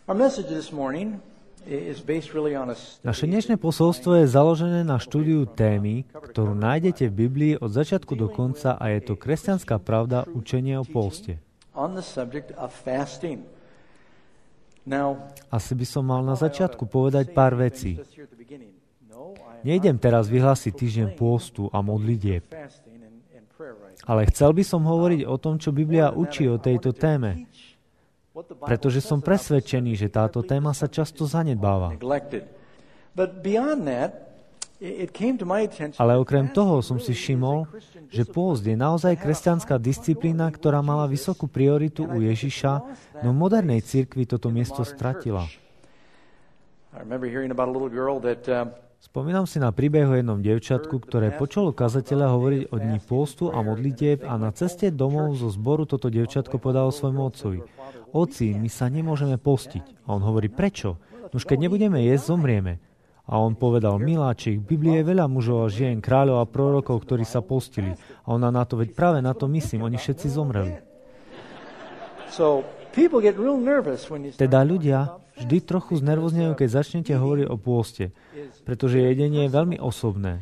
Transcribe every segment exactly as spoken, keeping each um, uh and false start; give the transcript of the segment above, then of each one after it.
Naše dnešné posolstvo je založené na štúdiu témy, ktorú nájdete v Biblii od začiatku do konca a je to kresťanská pravda, učenie o pôste. Asi by som mal na začiatku povedať pár vecí. Nejdem teraz vyhlásiť týždeň pôstu a modlitieb, ale chcel by som hovoriť o tom, čo Biblia učí o tejto téme, pretože som presvedčený, že táto téma sa často zanedbáva. Ale okrem toho som si všimol, že pôst je naozaj kresťanská disciplína, ktorá mala vysokú prioritu u Ježiša, no v modernej cirkvi toto miesto stratila. Spomínam si na príbeh o jednom dievčatku, ktoré počalo kazateľa hovoriť o dni pôstu a modlitieb a na ceste domov zo zboru toto dievčatko podalo svojmu otcovi: Oci, my sa nemôžeme postiť. A on hovorí: prečo? Už keď nebudeme jesť, zomrieme. A on povedal: miláčik, v Biblii je veľa mužov a žien, kráľov a prorokov, ktorí sa postili. A ona na to: veď práve na to myslím, oni všetci zomreli. Teda ľudia vždy trochu znervoznejú, keď začnete hovoriť o pôste, pretože jedenie je veľmi osobné.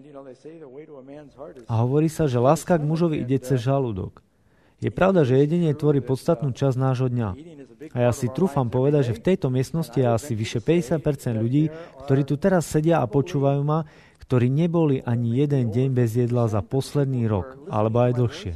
A hovorí sa, že láska k mužovi ide cez žalúdok. Je pravda, že jedenie tvorí podstatnú časť nášho dňa. A ja si trúfam povedať, že v tejto miestnosti je asi vyše päťdesiat percent ľudí, ktorí tu teraz sedia a počúvajú ma, ktorí neboli ani jeden deň bez jedla za posledný rok, alebo aj dlhšie.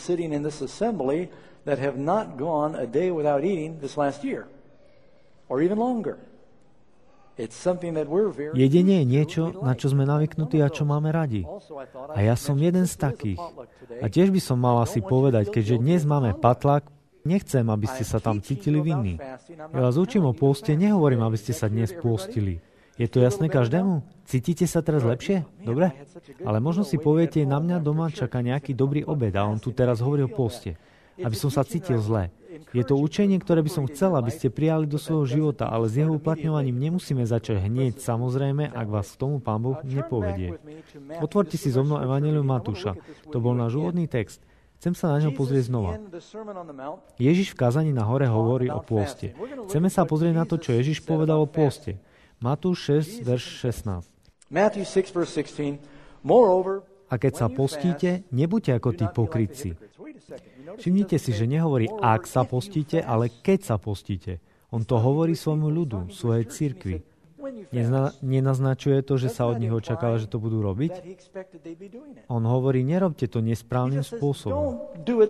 Jedenie je niečo, na čo sme navyknutí a čo máme radi. A ja som jeden z takých. A tiež by som mal asi povedať, keďže dnes máme patlak, nechcem, aby ste sa tam cítili vinní. Ja vás učím o pôste, nehovorím, aby ste sa dnes pôstili. Je to jasné každému? Cítite sa teraz lepšie? Dobre? Ale možno si poviete, na mňa doma čaká nejaký dobrý obed a on tu teraz hovorí o pôste. Aby som sa cítil zle. Je to učenie, ktoré by som chcel, aby ste prijali do svojho života, ale s jeho uplatňovaním nemusíme začať hneď, samozrejme, ak vás k tomu Pán Boh nepovedie. Otvorte si so mnou Evanjelium Matúša. To bol náš úvodný text. Chcem sa na ňo pozrieť znova. Ježiš v kázaní na hore hovorí o pôste. Chceme sa pozrieť na to, čo Ježiš povedal o pôste. Matúš šesť, verš šestnásť. A keď sa postíte, nebuďte ako tí pokrytci. Všimnite si, že nehovorí, ak sa postíte, ale keď sa postíte. On to hovorí svojmu ľudu, svojej cirkvi. Nezna, nenaznačuje to, že sa od nich očakáva, že to budú robiť. On hovorí, nerobte to nesprávnym spôsobom.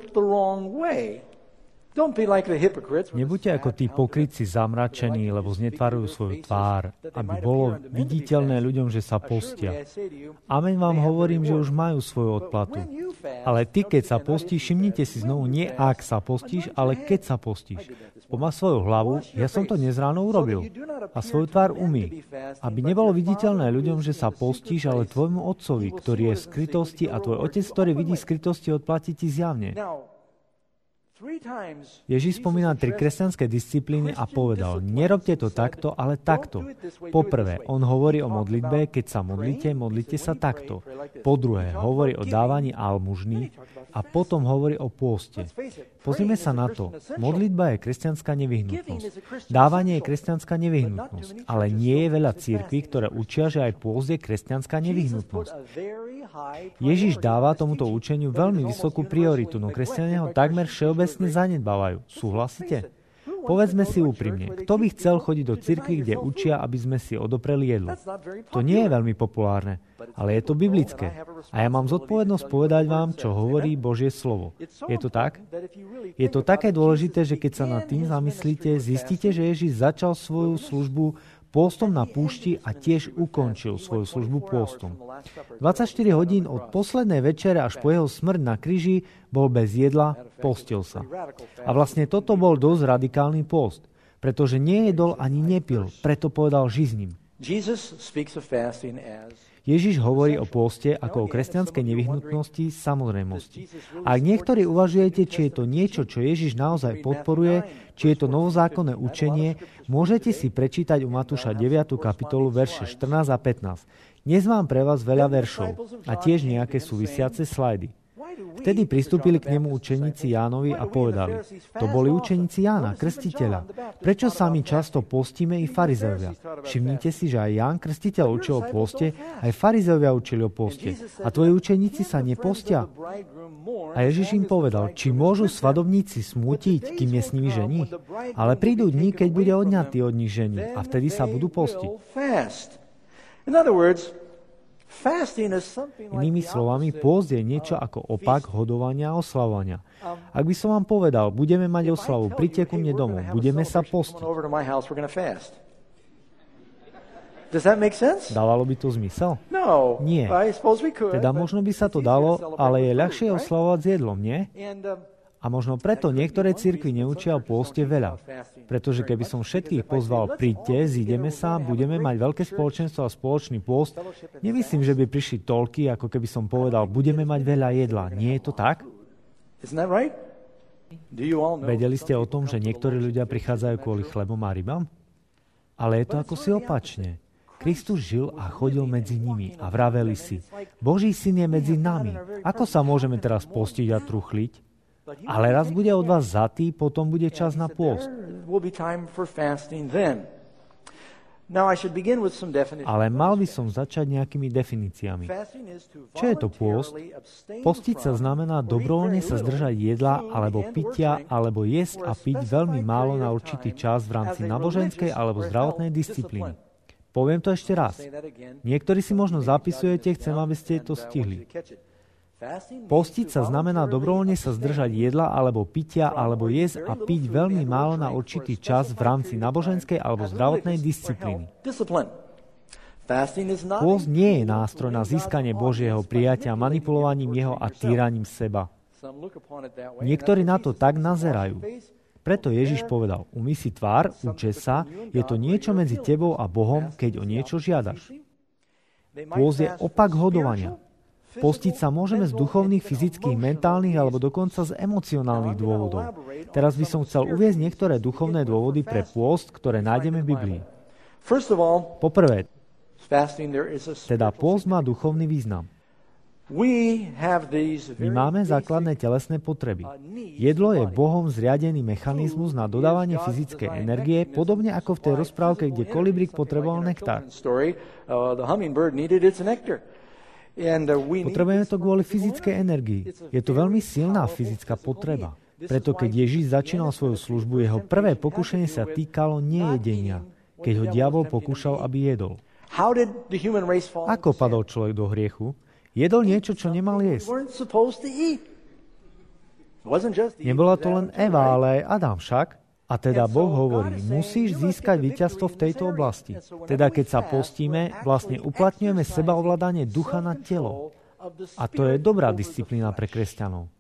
Nebuďte ako tí pokrytci zamračení, lebo znetvarujú svoju tvár, aby bolo viditeľné ľuďom, že sa postia. Amen vám hovorím, že už majú svoju odplatu. Ale ty, keď sa postíš, všimnite si znovu, nie ak sa postíš, ale keď sa postíš. Pomá svoju hlavu, ja som to dnes ráno urobil. A svoju tvár umý. Aby nebolo viditeľné ľuďom, že sa postíš, ale tvojmu otcovi, ktorý je v skrytosti, a tvoj otec, ktorý vidí v skrytosti, odplatí ti zjavne. Ježiš spomína tri kresťanské disciplíny a povedal, nerobte to takto, ale takto. Poprvé, on hovorí o modlitbe, keď sa modlíte, modlite sa takto. Po druhé, hovorí o dávaní almužny a potom hovorí o pôste. Pozrime sa na to. Modlitba je kresťanská nevyhnutnosť. Dávanie je kresťanská nevyhnutnosť. Ale nie je veľa cirkví, ktoré učia, že aj pôst je kresťanská nevyhnutnosť. Ježiš dáva tomuto učeniu veľmi vysokú prioritu, no kresťania ho takmer všeobecne zanedbávajú. Súhlasíte? Povedzme si úprimne, kto by chcel chodiť do cirkvi, kde učia, aby sme si odopreli jedlo? To nie je veľmi populárne, ale je to biblické. A ja mám zodpovednosť povedať vám, čo hovorí Božie slovo. Je to tak? Je to také dôležité, že keď sa nad tým zamyslíte, zistíte, že Ježiš začal svoju službu pôstom na púšti a tiež ukončil svoju službu pôstom. dvadsaťštyri hodín od poslednej večere až po jeho smrť na kríži bol bez jedla, postil sa. A vlastne toto bol dosť radikálny pôst, pretože nejedol ani nepil, preto povedal žizním. Ježiš hovorí o pôste ako o kresťanskej nevyhnutnosti, samozrejmosti. Ak niektorí uvažujete, či je to niečo, čo Ježiš naozaj podporuje, či je to novozákonné učenie, môžete si prečítať u Matúša deviatu kapitolu verše štrnásť a pätnásť. Dnes mám pre vás veľa veršov a tiež nejaké súvisiace slajdy. V Vtedy pristúpili k nemu učeníci Jánovi a povedali, to boli učeníci Jána, krstiteľa. Prečo sa my často postíme i farizeovia? Všimnite si, že aj Ján krstiteľ učil o pôste, aj farizeovia učili o pôste. A tvoji učeníci sa nepostia? A Ježiš im povedal, či môžu svadobníci smútiť, kým je s nimi žení? Ale prídu dni, keď bude odňatý od nich žení a vtedy sa budú postiť. Inými slovami, pôst je niečo ako opak hodovania a oslavovania. Ak by som vám povedal, budeme mať oslavu, príďte ku mne domov, budeme sa postiť. Dávalo by to zmysel? Nie. Teda možno by sa to dalo, ale je ľahšie oslavovať s jedlom, nie? A možno preto niektoré cirkvi neučia o pôste veľa. Pretože keby som všetkých pozval, príďte, zídeme sa, budeme mať veľké spoločenstvo a spoločný pôst, nemyslím, že by prišli toľky, ako keby som povedal, budeme mať veľa jedla. Nie je to tak? Vedeli ste o tom, že niektorí ľudia prichádzajú kvôli chlebom a rybám? Ale je to ako si opačne. Kristus žil a chodil medzi nimi a vraveli si, Boží syn je medzi nami. Ako sa môžeme teraz postiť a truchliť? Ale raz bude od vás zatý, potom bude čas na pôst. Ale mal by som začať nejakými definíciami. Čo je to pôst? Postiť sa znamená dobrovoľne sa zdržať jedla alebo pitia, alebo jesť a piť veľmi málo na určitý čas v rámci náboženskej alebo zdravotnej disciplíny. Poviem to ešte raz. Niektorí si možno zapisujete, chcem, aby ste to stihli. Postiť sa znamená dobrovoľne sa zdržať jedla alebo pitia alebo jesť a piť veľmi málo na určitý čas v rámci náboženskej alebo zdravotnej disciplíny. Pôst nie je nástroj na získanie Božieho prijatia manipulovaním jeho a týraním seba. Niektorí na to tak nazerajú. Preto Ježiš povedal, umyj si tvár, uče sa, je to niečo medzi tebou a Bohom, keď o niečo žiadaš. Pôst je opak hodovania. Postiť sa môžeme z duchovných, fyzických, mentálnych alebo dokonca z emocionálnych dôvodov. Teraz by som chcel uviesť niektoré duchovné dôvody pre pôst, ktoré nájdeme v Biblii. Poprvé, teda pôst má duchovný význam. My máme základné telesné potreby. Jedlo je Bohom zriadený mechanizmus na dodávanie fyzickej energie, podobne ako v tej rozprávke, kde kolibrík potreboval nektár. Potrebujeme to kvôli fyzickej energii. Je to veľmi silná fyzická potreba. Preto keď Ježiš začínal svoju službu, jeho prvé pokušenie sa týkalo nejedenia, keď ho diabol pokúšal, aby jedol. Ako padol človek do hriechu? Jedol niečo, čo nemal jesť. Nebola to len Eva, ale aj Adam však. A teda Boh hovorí, musíš získať víťazstvo v tejto oblasti. Teda keď sa postíme, vlastne uplatňujeme sebaovládanie ducha na telo. A to je dobrá disciplína pre kresťanov.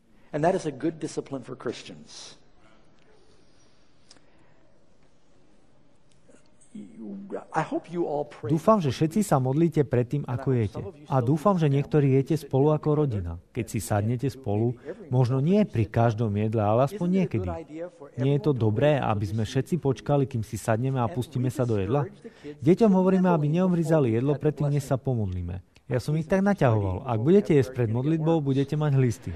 Dúfam, že všetci sa modlíte pred tým, ako jete. A dúfam, že niektorí jete spolu ako rodina. Keď si sadnete spolu, možno nie pri každom jedle, ale aspoň niekedy. Nie je to dobré, aby sme všetci počkali, kým si sadneme a pustíme sa do jedla? Deťom hovoríme, aby neobrizali jedlo predtým, než sa pomodlíme. Ja som ich tak naťahoval. Ak budete jesť pred modlitbou, budete mať hlisty.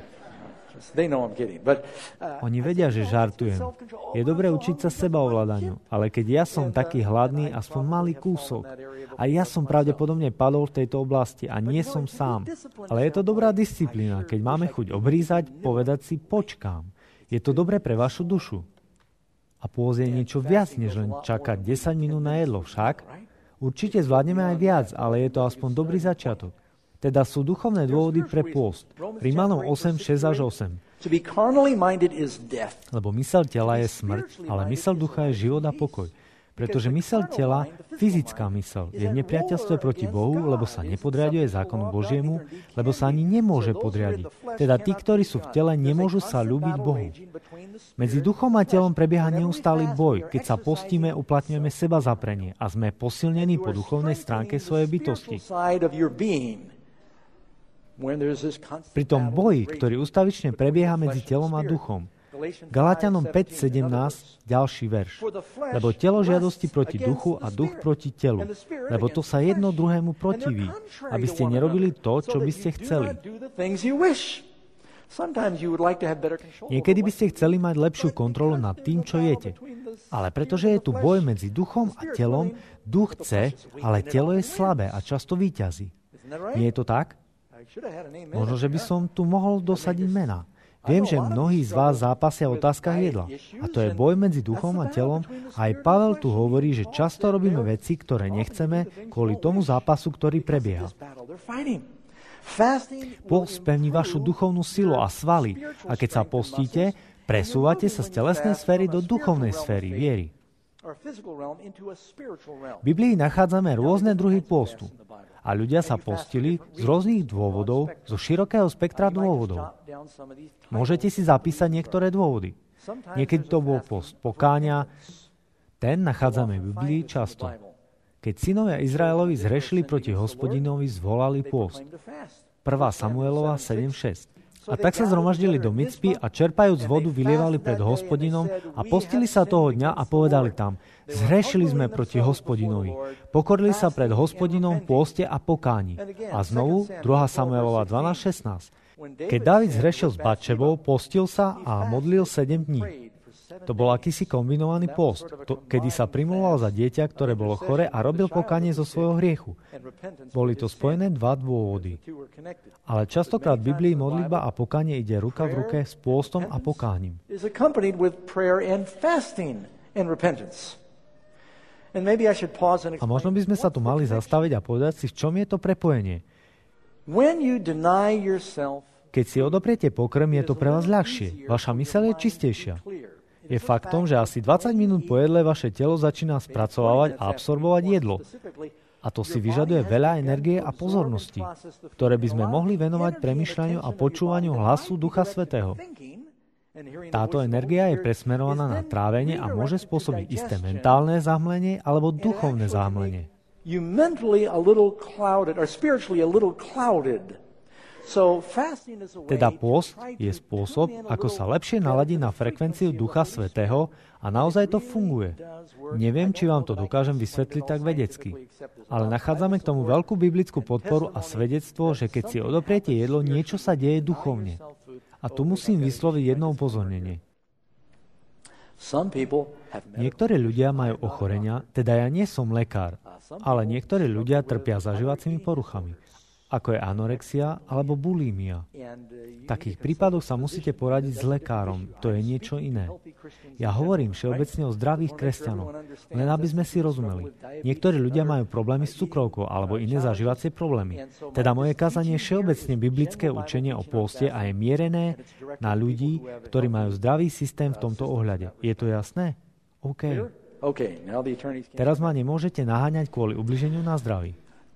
Oni vedia, že žartujem. Je dobré učiť sa sebaovládaniu, ale keď ja som taký hladný, aspoň malý kúsok. A ja som pravdepodobne padol v tejto oblasti a nie som sám. Ale je to dobrá disciplína, keď máme chuť obrízať, povedať si počkám. Je to dobré pre vašu dušu. A pôst je niečo viac, než len čakať desať minút na jedlo, však? Určite zvládneme aj viac, ale je to aspoň dobrý začiatok. Teda sú duchovné dôvody pre pôst. Rímanom osem, šesť až osem. Lebo myseľ tela je smrť, ale myseľ ducha je život a pokoj. Pretože myseľ tela, fyzická myseľ, je v nepriateľstve proti Bohu, lebo sa nepodriaďuje zákonu Božiemu, lebo sa ani nemôže podriadiť. Teda tí, ktorí sú v tele, nemôžu sa ľúbiť Bohu. Medzi duchom a telom prebieha neustály boj. Keď sa postíme, uplatňujeme seba zaprenie a sme posilnení po duchovnej stránke svojej bytosti. Pri tom boji, ktorý ustavične prebieha medzi telom a duchom. Galatianom päť sedemnásť, ďalší verš. Lebo telo žiadosti proti duchu a duch proti telu. Lebo to sa jedno druhému protiví, aby ste nerobili to, čo by ste chceli. Niekedy by ste chceli mať lepšiu kontrolu nad tým, čo jete. Ale pretože je tu boj medzi duchom a telom, duch chce, ale telo je slabé a často víťazí. Nie je to tak? Možno, že by som tu mohol dosadiť mená. Viem, že mnohí z vás zápasia v otázkach jedla. A to je boj medzi duchom a telom. A aj Pavel tu hovorí, že často robíme veci, ktoré nechceme, kvôli tomu zápasu, ktorý prebieha. Pôst pevní vašu duchovnú silu a svaly. A keď sa postíte, presúvate sa z telesnej sféry do duchovnej sféry viery. V Biblii nachádzame rôzne druhy pôstu. A ľudia sa postili z rôznych dôvodov, zo širokého spektra dôvodov. Môžete si zapísať niektoré dôvody. Niekedy to bol post pokáňa. Ten nachádzame v Biblii často. Keď synovia Izraelovi zhrešili proti Hospodinovi, zvolali pôst. prvá Samuelova sedem šesť. A tak sa zhromaždili do Micpy a čerpajúc vodu vylievali pred Hospodinom a postili sa toho dňa a povedali tam: zhrešili sme proti Hospodinovi. Pokorili sa pred Hospodinom v pôste a pokáni. A znovu druhá Samuelova dvanásť šestnásť. Keď Dávid zhrešil s Batšebou, postil sa a modlil sedem dní. To bol akýsi kombinovaný pôst, to, kedy sa primúval za dieťa, ktoré bolo chore a robil pokánie zo svojho hriechu. Boli to spojené dva dôvody. Ale častokrát v Biblii modlitba a pokánie ide ruka v ruke s pôstom a pokáním. A možno by sme sa tu mali zastaviť a povedať si, v čom je to prepojenie. Keď si odopriete pokrm, je to pre vás ľahšie. Vaša myseľ je čistejšia. Je faktom, že asi dvadsať minút po jedle vaše telo začína spracovávať a absorbovať jedlo. A to si vyžaduje veľa energie a pozornosti, ktoré by sme mohli venovať premýšľaniu a počúvaniu hlasu Ducha Svätého. Táto energia je presmerovaná na trávenie a môže spôsobiť isté mentálne zahmlenie alebo duchovné zahmlenie. Teda pôst je spôsob, ako sa lepšie naladiť na frekvenciu Ducha Svätého a naozaj to funguje. Neviem, či vám to dokážem vysvetliť tak vedecky, ale nachádzame k tomu veľkú biblickú podporu a svedectvo, že keď si odopriete jedlo, niečo sa deje duchovne. A tu musím vysloviť jedno upozornenie. Niektorí ľudia majú ochorenia, teda ja nie som lekár, ale niektorí ľudia trpia zažívacími poruchami, ako je anorexia alebo bulímia. V takých prípadoch sa musíte poradiť s lekárom, to je niečo iné. Ja hovorím všeobecne o zdravých kresťanoch, len aby sme si rozumeli. Niektorí ľudia majú problémy s cukrovkou alebo iné zažívacie problémy. Teda moje kázanie je všeobecne biblické učenie o pôste a je mierené na ľudí, ktorí majú zdravý systém v tomto ohľade. Je to jasné? OK. Teraz ma nemôžete naháňať kvôli ubliženiu na zdraví.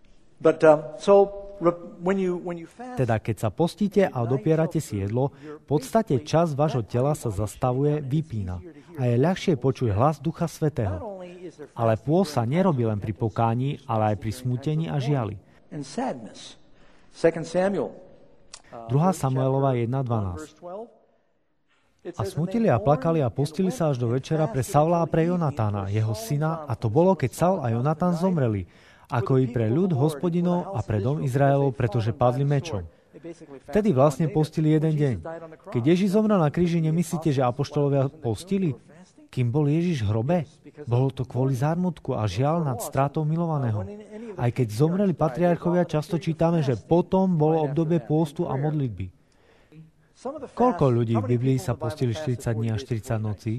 Teda keď sa postíte a odopierate si jedlo, v podstate časť vášho tela sa zastavuje, vypína. A je ľahšie počuť hlas Ducha Svätého. Ale pôst sa nerobí len pri pokání, ale aj pri smútení a žiali. druhá Samuelova jedna dvanásť. A smutili a plakali a postili sa až do večera pre Saula a pre Jonatána, jeho syna, a to bolo, keď Saul a Jonatán zomreli, ako i pre ľud Hospodinov a pre dom Izraelov, pretože padli mečom. Vtedy vlastne postili jeden deň. Keď Ježiš zomrel na kríži, nemyslíte, že apoštolovia postili? Kým bol Ježiš v hrobe? Bolo to kvôli zármutku a žiaľ nad strátou milovaného. Aj keď zomreli patriarchovia, často čítame, že potom bolo obdobie pôstu a modlitby. Koľko ľudí v Biblii sa postili štyridsať dní a štyridsať nocí?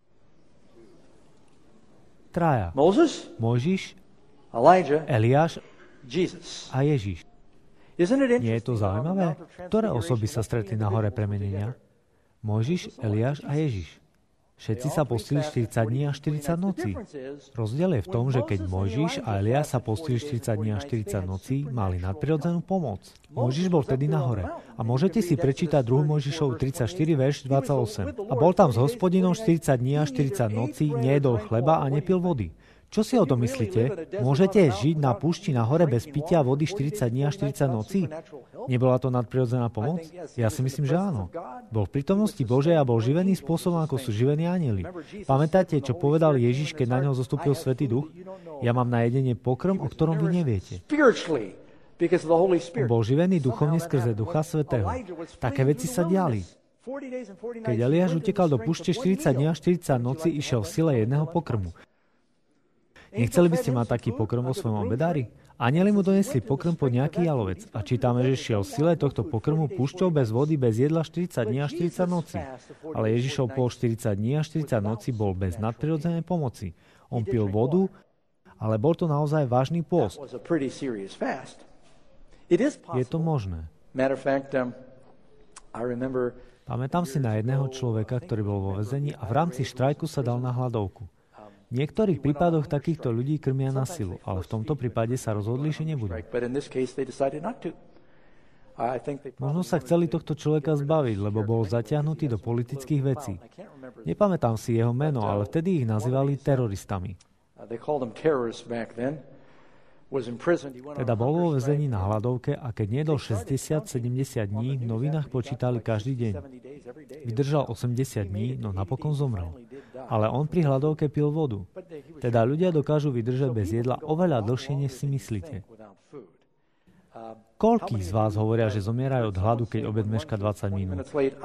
Traja. Mojžiš, Eliáš a Ježiš. Nie je to zaujímavé? Ktoré osoby sa stretli na hore premenenia? Mojžiš, Eliáš a Ježiš. Všetci sa postili štyridsať dní a štyridsať nocí. Rozdiel je v tom, že keď Mojžiš a Eliáš sa postili štyridsať dní a štyridsať nocí, mali nadprirodzenú pomoc. Mojžiš bol vtedy na hore. A môžete si prečítať druhú Mojžišovu tridsaťštyri, verš dvadsaťosem. A bol tam s Hospodinom štyridsať dní a štyridsať nocí, nejedol chleba a nepil vody. Čo si o tom myslíte? Môžete žiť na púšti na hore bez pitia vody štyridsať dní a štyridsať nocí? Nebola to nadprirodzená pomoc? Ja si myslím, že áno. Bol v prítomnosti Božej a bol živený spôsobom, ako sú živení anjeli. Pamätáte, čo povedal Ježiš, keď na ňo zostúpil Svätý Duch? Ja mám na jedenie pokrm, o ktorom vy neviete. On bol živený duchovne skrze Ducha Svätého. Také veci sa diali. Keď Eliáš utekal do púšte štyridsať dní a štyridsať nocí, išiel v sile jedného pokrmu. Nechceli by ste mať taký pokrm vo svojom obedári? Anjeli mu donesli pokrm pod nejaký jalovec a čítame, že šiel v sile tohto pokrmu púšťou bez vody, bez jedla štyridsať dní a štyridsať nocí. Ale Ježišov pôl štyridsať dní a štyridsať nocí bol bez nadprirodzenej pomoci. On pil vodu, ale bol to naozaj vážny pôst. Je to možné. Pamätám si na jedného človeka, ktorý bol vo väzení a v rámci štrajku sa dal na hladovku. V niektorých prípadoch takýchto ľudí krmia na silu, ale v tomto prípade sa rozhodli, že nebudú. Možno sa chceli tohto človeka zbaviť, lebo bol zatiahnutý do politických vecí. Nepamätám si jeho meno, ale vtedy ich nazývali teroristami. Teda bol vo väzení na hladovke a keď niedol šesťdesiat sedemdesiat dní, v novinách počítali každý deň. Vydržal osemdesiat dní, no napokon zomrel. Ale on pri hladovke pil vodu. Teda ľudia dokážu vydržať bez jedla oveľa dlhšie, než si myslíte. Koľký z vás hovoria, že zomierajú od hladu, keď obed meška dvadsať minút?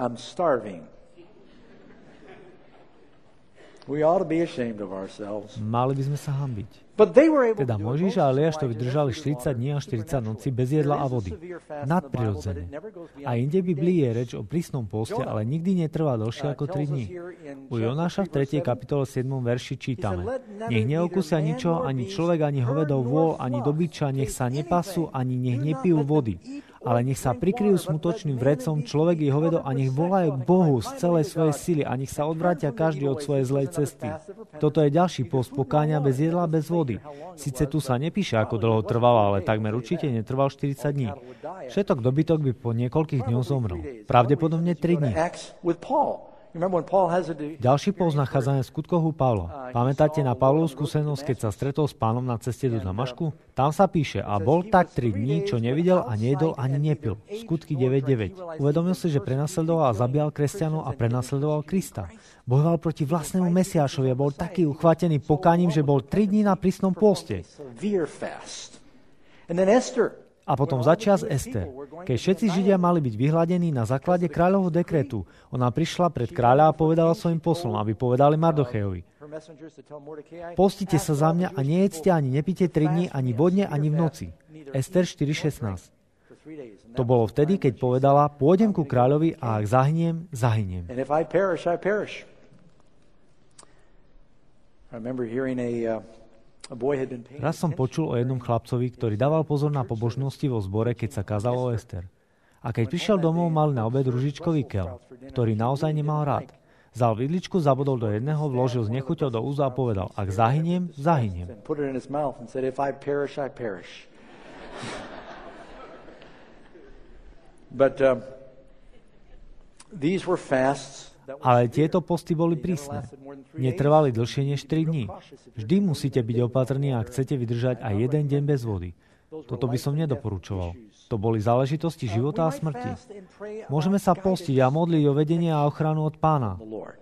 Mali by sme sa hanbiť. Teda Mojžiš a Eliáš to vydržali štyridsať dní a štyridsať nocí bez jedla a vody. Nadprirodzene. A inde v Biblii je reč o prísnom pôste, ale nikdy netrvá dlhšie ako tri dní. U Jonáša v tretej kapitole siedmom verši čítame: Nech neokúsia ničoho ani človek, ani hovedov vôľ, ani dobyča, nech sa nepasú, ani nech nepijú vody. Ale nech sa prikryjú smutočným vrecom človek i hovedo a nech volajú k Bohu z celej svojej sily a nech sa odvrátia každý od svojej zlej cesty. Toto je ďalší pôst pokánia bez jedla, bez vody. Sice tu sa nepíše, ako dlho trval, ale takmer určite netrval štyridsať dní. Všetok dobytok by po niekoľkých dňoch zomrel. Pravdepodobne tri dní. Ďalší pôst nachádzame v skutkoch u Pavla. Pamätáte na Pavlovú skúsenosť, keď sa stretol s Pánom na ceste do Damašku? Tam sa píše: a bol tak tri dní, čo nevidel a nejedol ani nepil. Skutky deväť deväť. Uvedomil si, že prenasledoval a zabíjal kresťanov a prenasledoval Krista. Bojoval proti vlastnému Mesiášovi a bol taký uchvátený pokáním, že bol tri dní na prísnom pôste. A potom začias Ester. Keď všetci Židia mali byť vyhladení na základe kráľovho dekretu, ona prišla pred kráľa a povedala svojim poslom, aby povedali Mardochejovi: Postite sa za mňa a nejedzte ani nepite tri dni, ani vodne, ani v noci. Ester štyri šestnásť. To bolo vtedy, keď povedala: Pôjdem ku kráľovi a ak zahyniem, zahyniem. Raz som počul o jednom chlapcovi, ktorý dával pozor na pobožnosti vo zbore, keď sa kázalo o Ester. A keď prišiel domov, mal na obed ružičkový keľ, ktorý naozaj nemal rád. Vzal vidličku, zabodol do jedného, vložil z nechuťou do úza a povedal: Ak zahyniem, zahyniem. But uh, these were fasts. Ale tieto posty boli prísne. Netrvali dlhšie než tri dní. Vždy musíte byť opatrní, ak chcete vydržať aj jeden deň bez vody. Toto by som nedoporučoval. To boli záležitosti života a smrti. Môžeme sa postiť a modliť o vedenie a ochranu od Pána.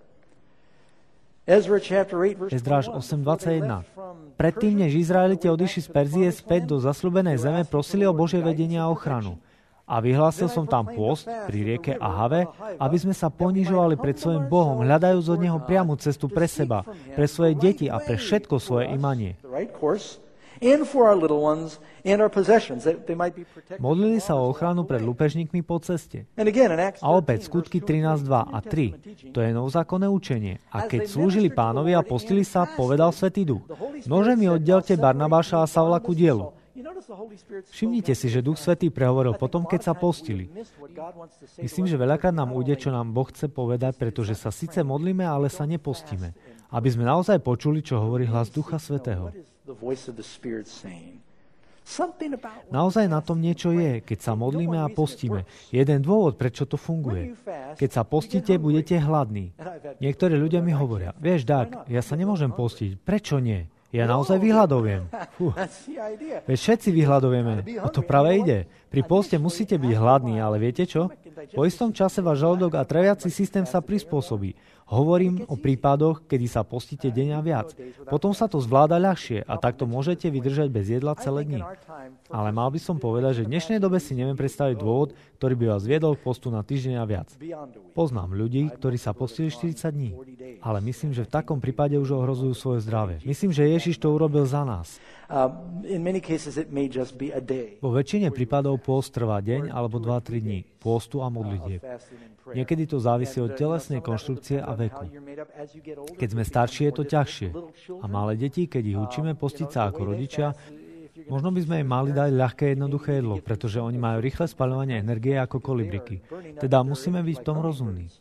Ezdráž osem dvadsaťjeden. Predtým, než Izraelite odišli z Perzie späť do zasľúbenej zeme, prosili o Božie vedenie a ochranu. A vyhlásil som tam pôst pri rieke Ahave, aby sme sa ponižovali pred svojim Bohom, hľadajúc od Neho priamu cestu pre seba, pre svoje deti a pre všetko svoje imanie. Modlili sa o ochranu pred lúpežníkmi po ceste. A opäť skutky trinásť dva a tri. To je novozákonné učenie. A keď slúžili Pánovi a postili sa, povedal Svätý Duch: Nože mi oddelte Barnabáša a Saula ku dielu. Všimnite si, že Duch Svätý prehovoril potom, keď sa postili. Myslím, že veľakrát nám ujde, čo nám Boh chce povedať, pretože sa síce modlíme, ale sa nepostíme. Aby sme naozaj počuli, čo hovorí hlas Ducha Svätého. Naozaj na tom niečo je, keď sa modlíme a postíme. Jeden dôvod, prečo to funguje. Keď sa postíte, budete hladní. Niektorí ľudia mi hovoria: Vieš, Dag, ja sa nemôžem postiť. Prečo nie? Ja naozaj vyhľadovujem. Veď všetci vyhľadujeme. O to práve ide. Pri pôste musíte byť hladní, ale viete čo? Po istom čase váš žalúdok a traviaci systém sa prispôsobí. Hovorím o prípadoch, kedy sa postíte deň a viac. Potom sa to zvláda ľahšie a takto môžete vydržať bez jedla celé dni. Ale mal by som povedať, že v dnešnej dobe si neviem predstaviť dôvod, ktorý by vás viedol k postu na týždeň a viac. Poznám ľudí, ktorí sa postili štyridsať dní, ale myslím, že v takom prípade už ohrozujú svoje zdravie. Myslím, že Ježiš to urobil za nás. Vo väčšine prípadov pôst trvá deň alebo dva tri dní, pôstu a modlitieb. Niekedy to závisí od telesnej konštrukcie a veku. Keď sme starší, je to ťažšie. A malé deti, keď ich učíme postiť sa ako rodičia, možno by sme im mali dať ľahké jednoduché jedlo, pretože oni majú rýchle spaľovanie energie ako kolibriky. Teda musíme byť v tom rozumní.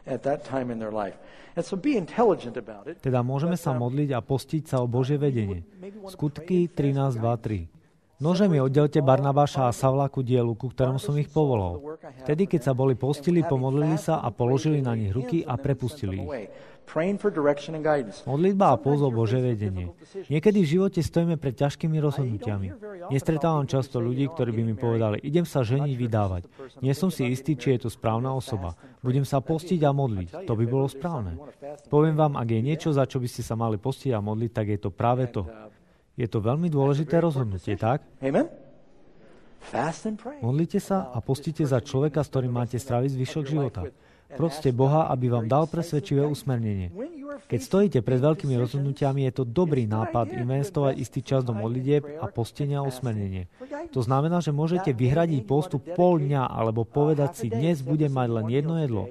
Teda môžeme sa modliť a postiť sa o Božie vedenie. Skutky trinásť dva tri. Nože mi oddelte Barnabáša a Savla ku dielu, ku ktorému som ich povolal. Vtedy, keď sa boli postili, pomodlili sa a položili na nich ruky a prepustili ich. Modlitba a pôzol Božie vedenie. Niekedy v živote stojíme pred ťažkými rozhodnutiami. Nestretávam často ľudí, ktorí by mi povedali, idem sa ženiť, vydávať. Nie som si istý, či je to správna osoba. Budem sa postiť a modliť. To by bolo správne. Poviem vám, ak je niečo, za čo by ste sa mali postiť a modliť, tak je to práve to. Je to veľmi dôležité rozhodnutie, tak? Modlite sa a postite za človeka, s ktorým máte stráviť zvyšok života. Proste Boha, aby vám dal presvedčivé usmernenie. Keď stojíte pred veľkými rozhodnutiami, je to dobrý nápad investovať istý čas do modlitieb a postenia a usmernenie. To znamená, že môžete vyhradiť postup pol dňa alebo povedať si, dnes budem mať len jedno jedlo.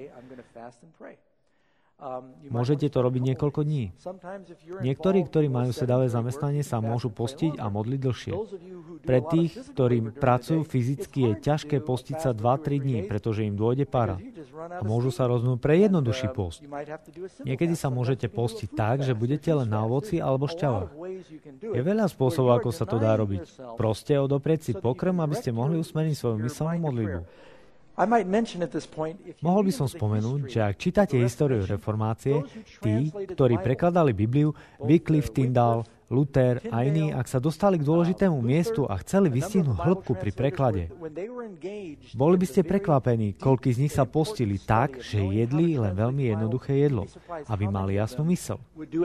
Môžete to robiť niekoľko dní. Niektorí, ktorí majú sedavé zamestnanie, sa môžu postiť a modliť dlhšie. Pre tých, ktorí pracujú fyzicky, je ťažké postiť sa dva tri dní, pretože im dôjde para. A môžu sa rozhodnúť pre jednoduchší post. Niekedy sa môžete postiť tak, že budete len na ovoci alebo šťavách. Je veľa spôsobov, ako sa to dá robiť. Proste odoprieť si pokrm, aby ste mohli usmerniť svoju myselnú modlitbu. Mohol by som spomenúť, že ak čítate históriu reformácie, tí, ktorí prekladali Bibliu, Wycliffe, Tyndale, Luther a iní, ak sa dostali k dôležitému miestu a chceli vystihnúť hĺbku pri preklade, boli by ste prekvapení, koľkí z nich sa postili tak, že jedli len veľmi jednoduché jedlo, aby mali jasnú myseľ.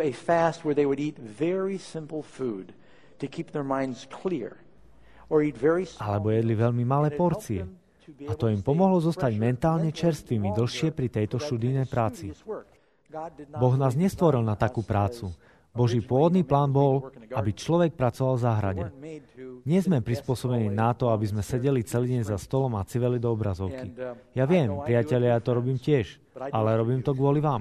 Alebo jedli veľmi malé porcie. A to im pomohlo zostať mentálne čerstvými dlhšie pri tejto študijnej práci. Boh nás nestvoril na takú prácu. Boží pôvodný plán bol, aby človek pracoval v záhrade. Nie sme prispôsobení na to, aby sme sedeli celý deň za stolom a civeli do obrazovky. Ja viem, priatelia, ja to robím tiež, ale robím to kvôli vám.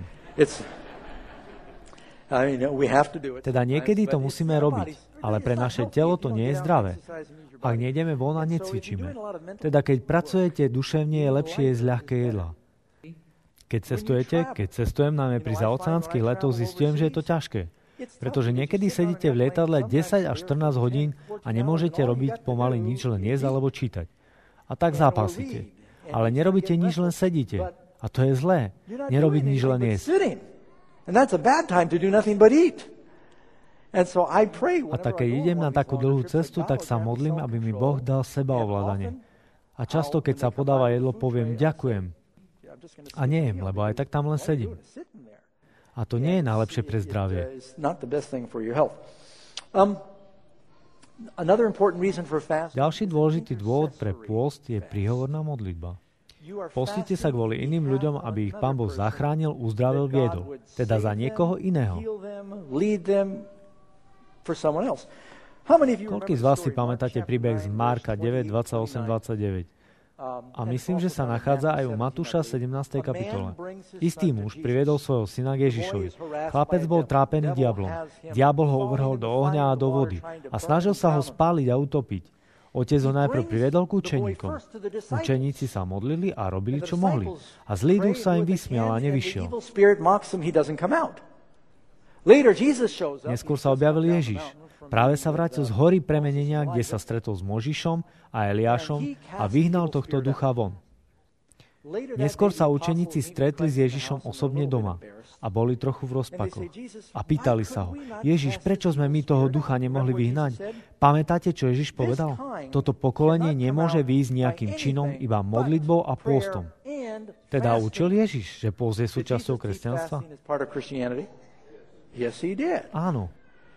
Teda niekedy to musíme robiť, ale pre naše telo to nie je zdravé. Ak nejdeme von a necvičíme. Teda keď pracujete duševne, je lepšie jesť ľahké jedlá. Keď cestujete, keď cestujem najmä pri zaoceánskych letoch, zistujem, že je to ťažké. Pretože niekedy sedíte v lietadle desať až štrnásť hodín a nemôžete robiť pomaly nič, len jesť alebo čítať. A tak zápasíte. Ale nerobíte nič, len sedíte. A to je zlé. Nerobiť nič, len jesť. A tak keď idem na takú dlhú cestu, tak sa modlím, aby mi Boh dal sebaovládanie. A často, keď sa podáva jedlo, poviem ďakujem. A nejem, lebo aj tak tam len sedím. A to nie je najlepšie pre zdravie. Ďalší dôležitý dôvod pre pôst je príhovorná modlitba. Postite sa kvôli iným ľuďom, aby ich Pán Boh zachránil, uzdravil, viedol. Teda za niekoho iného. Koľký z vás si pamätáte príbeh z Marka deväť, dvadsaťosem, dvadsaťdeväť? A myslím, že sa nachádza aj u Matúša sedemnástej kapitole. Istý muž priviedol svojho syna k Ježišovi. Chlapec bol trápený diablom. Diabol ho uvrhol do ohňa a do vody a snažil sa ho spáliť a utopiť. Otec ho najprv priviedol k učeníkom. Učeníci sa modlili a robili, čo mohli. A zlý duch sa im vysmial a nevyšiel. Neskôr sa objavil Ježiš. Práve sa vrátil z hory premenenia, kde sa stretol s Možišom a Eliášom a vyhnal tohto ducha von. Neskôr sa učeníci stretli s Ježišom osobne doma a boli trochu v rozpakoch. A pýtali sa ho, Ježiš, prečo sme my toho ducha nemohli vyhnať? Pamätáte, čo Ježiš povedal? Toto pokolenie nemôže výjsť nejakým činom, iba modlitbou a pôstom. Teda učil Ježiš, že pôst je súčasťou kresťanstva? Áno.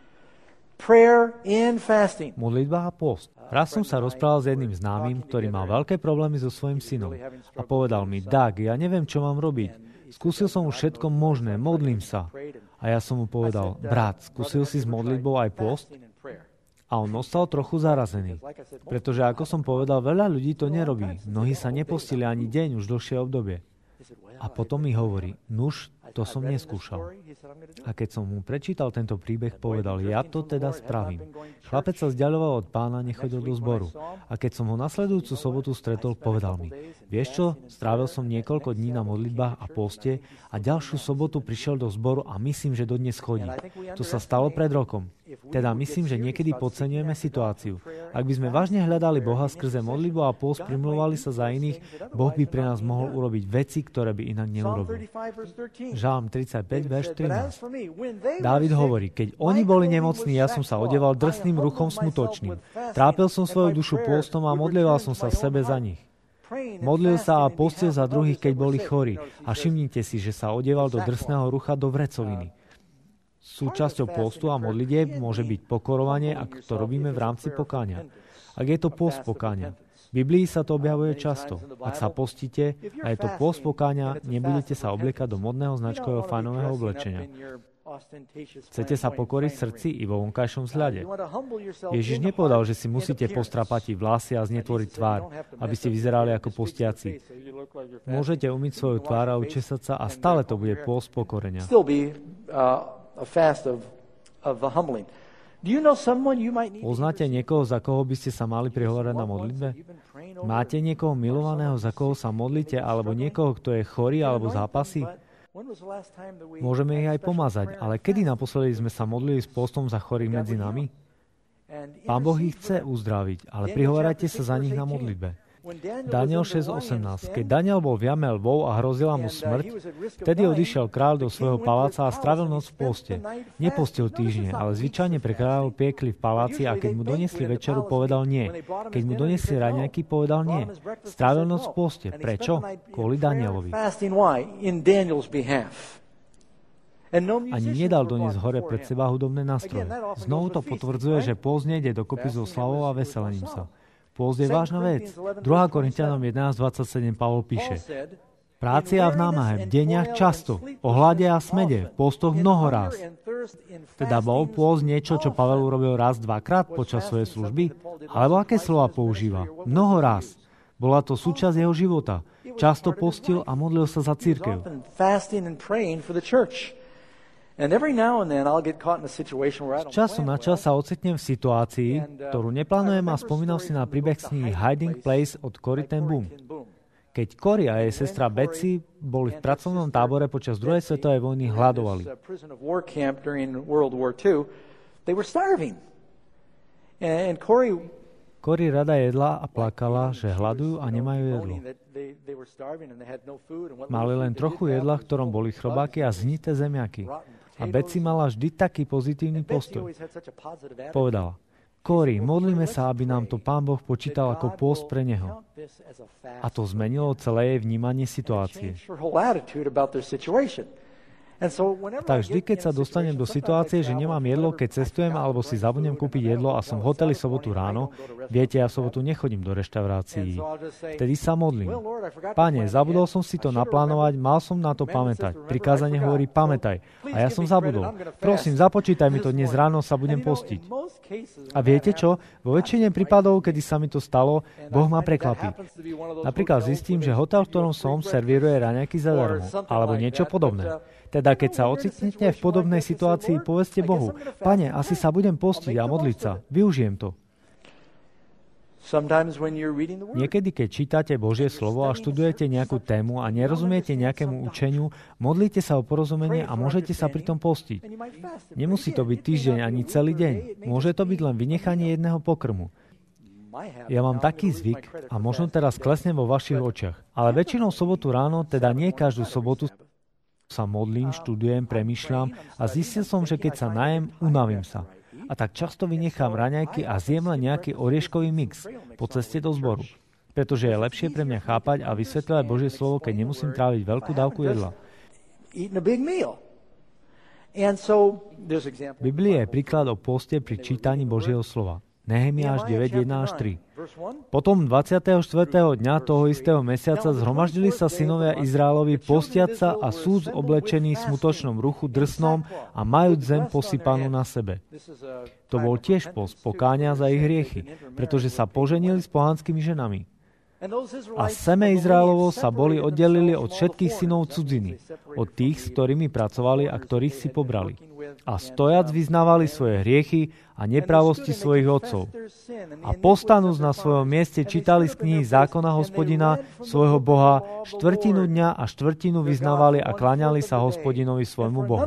Modlitba a pôst. Raz som sa rozprával s jedným známym, ktorý mal veľké problémy so svojím synom. A povedal mi, Doug, ja neviem, čo mám robiť. Skúsil som už všetko možné, modlím sa. A ja som mu povedal, brat, skúsil si s modlitbou aj pôst? A on ostal trochu zarazený. Pretože, ako som povedal, veľa ľudí to nerobí. Mnohí sa nepostili ani deň už dlhšie obdobie. A potom mi hovorí, nuž, to som neskúšal. A keď som mu prečítal tento príbeh, povedal, ja to teda spravím. Chlapec sa vzdiaľoval od pána, nechodil do zboru. A keď som ho nasledujúcu sobotu stretol, povedal mi, vieš čo, strávil som niekoľko dní na modlitbách a poste a ďalšiu sobotu prišiel do zboru a myslím, že dodnes chodí. To sa stalo pred rokom. Teda myslím, že niekedy podceňujeme situáciu. Ak by sme vážne hľadali Boha skrze modlitbu a pôst, primluvali sa za iných, Boh by pre nás mohol urobiť veci, ktoré by inak neurobil. Žalm tridsaťpäť, verš trinásť. Dávid hovorí, keď oni boli nemocní, ja som sa odeval drsným ruchom smutočným. Trápil som svoju dušu pôstom a modlieval som sa v sebe za nich. Modlil sa a postil za druhých, keď boli chorí. A všimnite si, že sa odieval do drsného rucha do vrecoviny. Súčasťou postu a modlitieb môže byť pokorovanie, ak to robíme v rámci pokánia. Ak je to post pokánia. V Biblii sa to objavuje často. Ak sa postíte a je to post pokánia, nebudete sa obliekať do modného značkového fajnového oblečenia. Chcete sa pokoriť v srdci i vo vonkajšom vzhľade. Ježiš nepovedal, že si musíte postrapať vlasy a znetvoriť tvár, aby ste vyzerali ako postiaci. Môžete umyť svoju tvár a učesať sa a stále to bude post pokorenia. Poznáte niekoho, za koho by ste sa mali prihovárať na modlitbe? Máte niekoho milovaného, za koho sa modlíte, alebo niekoho, kto je chorý alebo zápasí? Môžeme ich aj pomazať, ale kedy naposledy sme sa modlili s postom za chorých medzi nami? Pán Boh ich chce uzdraviť, ale prihovárajte sa za nich na modlitbe. Daniel šesť osemnásť. Keď Daniel bol v jame lvov a hrozila mu smrť, vtedy odišiel kráľ do svojho paláca a strávil noc v poste. Nepostil týždne, ale zvyčajne pre kráľov piekli v paláci a keď mu doniesli večeru, povedal nie. Keď mu doniesli raňajky, povedal nie. Strávil noc v poste. Prečo? Kvôli Danielovi. Ani nedal doniesť hore pred seba hudobné nástroje. Znovu to potvrdzuje, že pôst nejde dokopy so slavou a veselením sa. Pôst je vážna vec. druhá Korinťanom jedenásť dvadsaťsedem Pavol píše, práci a v námahe, v deniach často, o hlade a smede, v postoch mnoho ráz. Teda bol pôst niečo, čo Pavel urobil raz, dvakrát počas svojej služby? Alebo aké slova používa? Mnoho ráz. Bola to súčasť jeho života. Často postil a modlil sa za cirkev. Z času na čas sa ocitnem v situácii, ktorú neplánujem a spomínal si na príbeh z knihy Hiding Place od Corrie ten Boom. Keď Corrie a jej sestra Betsy boli v pracovnom tábore počas druhej svetovej vojny, hladovali. Corrie rada jedla a plakala, že hľadujú a nemajú jedlo. Mali len trochu jedla, v ktorom boli chrobáky a zhnité zemiaky. A Betsy mala vždy taký pozitívny postoj. Povedala, Corrie, modlíme sa, aby nám to Pán Boh počítal ako pôst pre neho. A to zmenilo celé jej vnímanie situácie. Tak vždy, keď sa dostanem do situácie, že nemám jedlo, keď cestujem alebo si zabudnem kúpiť jedlo a som v hoteli sobotu ráno, viete, ja v sobotu nechodím do reštaurácií. Vtedy sa modlím. Pane, zabudol som si to naplánovať, mal som na to pamätať. Prikázanie hovorí pamätaj. A ja som zabudol. Prosím, započítaj mi to, dnes ráno sa budem postiť. A viete čo? Vo väčšine prípadov, kedy sa mi to stalo, Boh ma prekvapí. Napríklad zistím, že hotel, v ktorom som, servíruje raňajky zadarmo, alebo niečo podobné. Teda keď sa ocitnete v podobnej situácii, povedzte Bohu, Pane, asi sa budem postiť a modliť sa. Využijem to. Niekedy, keď čítate Božie slovo a študujete nejakú tému a nerozumiete nejakému učeniu, modlite sa o porozumenie a môžete sa pritom postiť. Nemusí to byť týždeň ani celý deň. Môže to byť len vynechanie jedného pokrmu. Ja mám taký zvyk, a možno teraz klesnem vo vašich očiach, ale väčšinou sobotu ráno, teda nie každú sobotu, sa modlím, študujem, premýšľam a zistil som, že keď sa najem, unavím sa. A tak často vynechám raňajky a zjem len nejaký orieškový mix po ceste do zboru. Pretože je lepšie pre mňa chápať a vysvetľovať Božie slovo, keď nemusím tráviť veľkú dávku jedla. V Biblii je príklad o poste pri čítaní Božieho slova. Nehemiáš deväť, jeden až tri. Potom dvadsiateho štvrtého dňa toho istého mesiaca zhromaždili sa synovia Izraelovi postiaca a súd oblečený v smutočnom ruchu drsnom a majúc zem posypanú na sebe. To bol tiež post pokánia za ich hriechy, pretože sa poženili s pohanskými ženami. A seme Izraelovo sa boli oddelili od všetkých synov cudziny, od tých, s ktorými pracovali a ktorých si pobrali. A stojac vyznávali svoje hriechy a nepravosti svojich otcov. A postanúc na svojom mieste čítali z knihy zákona Hospodina, svojho Boha, štvrtinu dňa a štvrtinu vyznávali a kláňali sa Hospodinovi svojmu Bohu.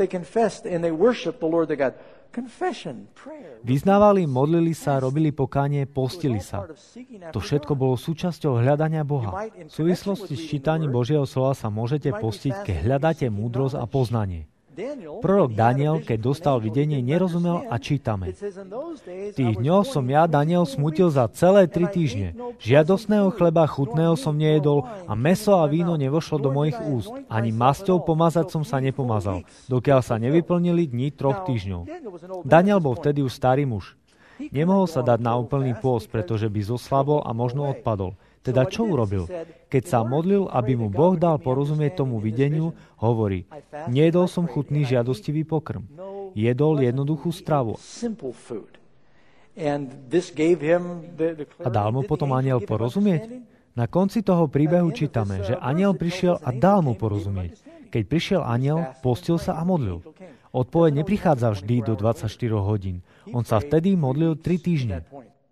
Vyznávali, modlili sa, robili pokánie, postili sa. To všetko bolo súčasťou hľadania Boha. V súvislosti s čítaním Božieho slova sa môžete postiť, keď hľadáte múdrosť a poznanie. Prorok Daniel, keď dostal videnie, nerozumel a čítame. V tých dňoch som ja, Daniel, smutil za celé tri týždne. Žiadosného chleba chutného som nejedol a mäso a víno nevošlo do mojich úst. Ani masťou pomazať som sa nepomazal, dokiaľ sa nevyplnili dni troch týždňov. Daniel bol vtedy už starý muž. Nemohol sa dať na úplný pôst, pretože by zoslabol a možno odpadol. Teda čo urobil? Keď sa modlil, aby mu Boh dal porozumieť tomu videniu, hovorí, nejedol som chutný žiadostivý pokrm. Jedol jednoduchú stravu. A dal mu potom anjel porozumieť? Na konci toho príbehu čítame, že anjel prišiel a dal mu porozumieť. Keď prišiel anjel, postil sa a modlil. Odpoveď neprichádza vždy do dvadsaťštyri hodín. On sa vtedy modlil tri týždne.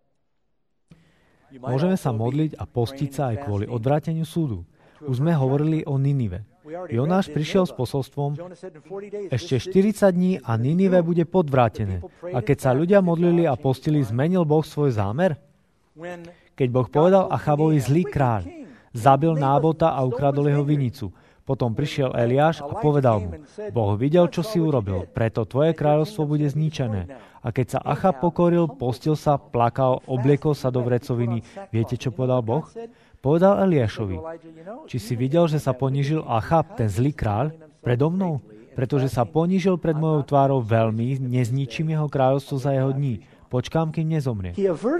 Môžeme sa modliť a postiť sa aj kvôli odvráteniu súdu. Už sme hovorili o Ninive. Jonáš prišiel s posolstvom, ešte štyridsať dní a Ninive bude podvrátené. A keď sa ľudia modlili a postili, zmenil Boh svoj zámer? Keď Boh povedal Achabovi zlý kráľ, zabil Nábota a ukradol jeho vinicu. Potom prišiel Eliáš a povedal mu, Boh videl, čo si urobil, preto tvoje kráľovstvo bude zničené. A keď sa Achab pokoril, postil sa, plakal, obliekol sa do vrecoviny. Viete, čo povedal Boh? Povedal Eliášovi, či si videl, že sa ponížil Achab, ten zlý kráľ, predo mnou? Pretože sa ponížil pred mojou tvárou veľmi, nezničím jeho kráľovstvo za jeho dní. Počkám, kým nezomrie.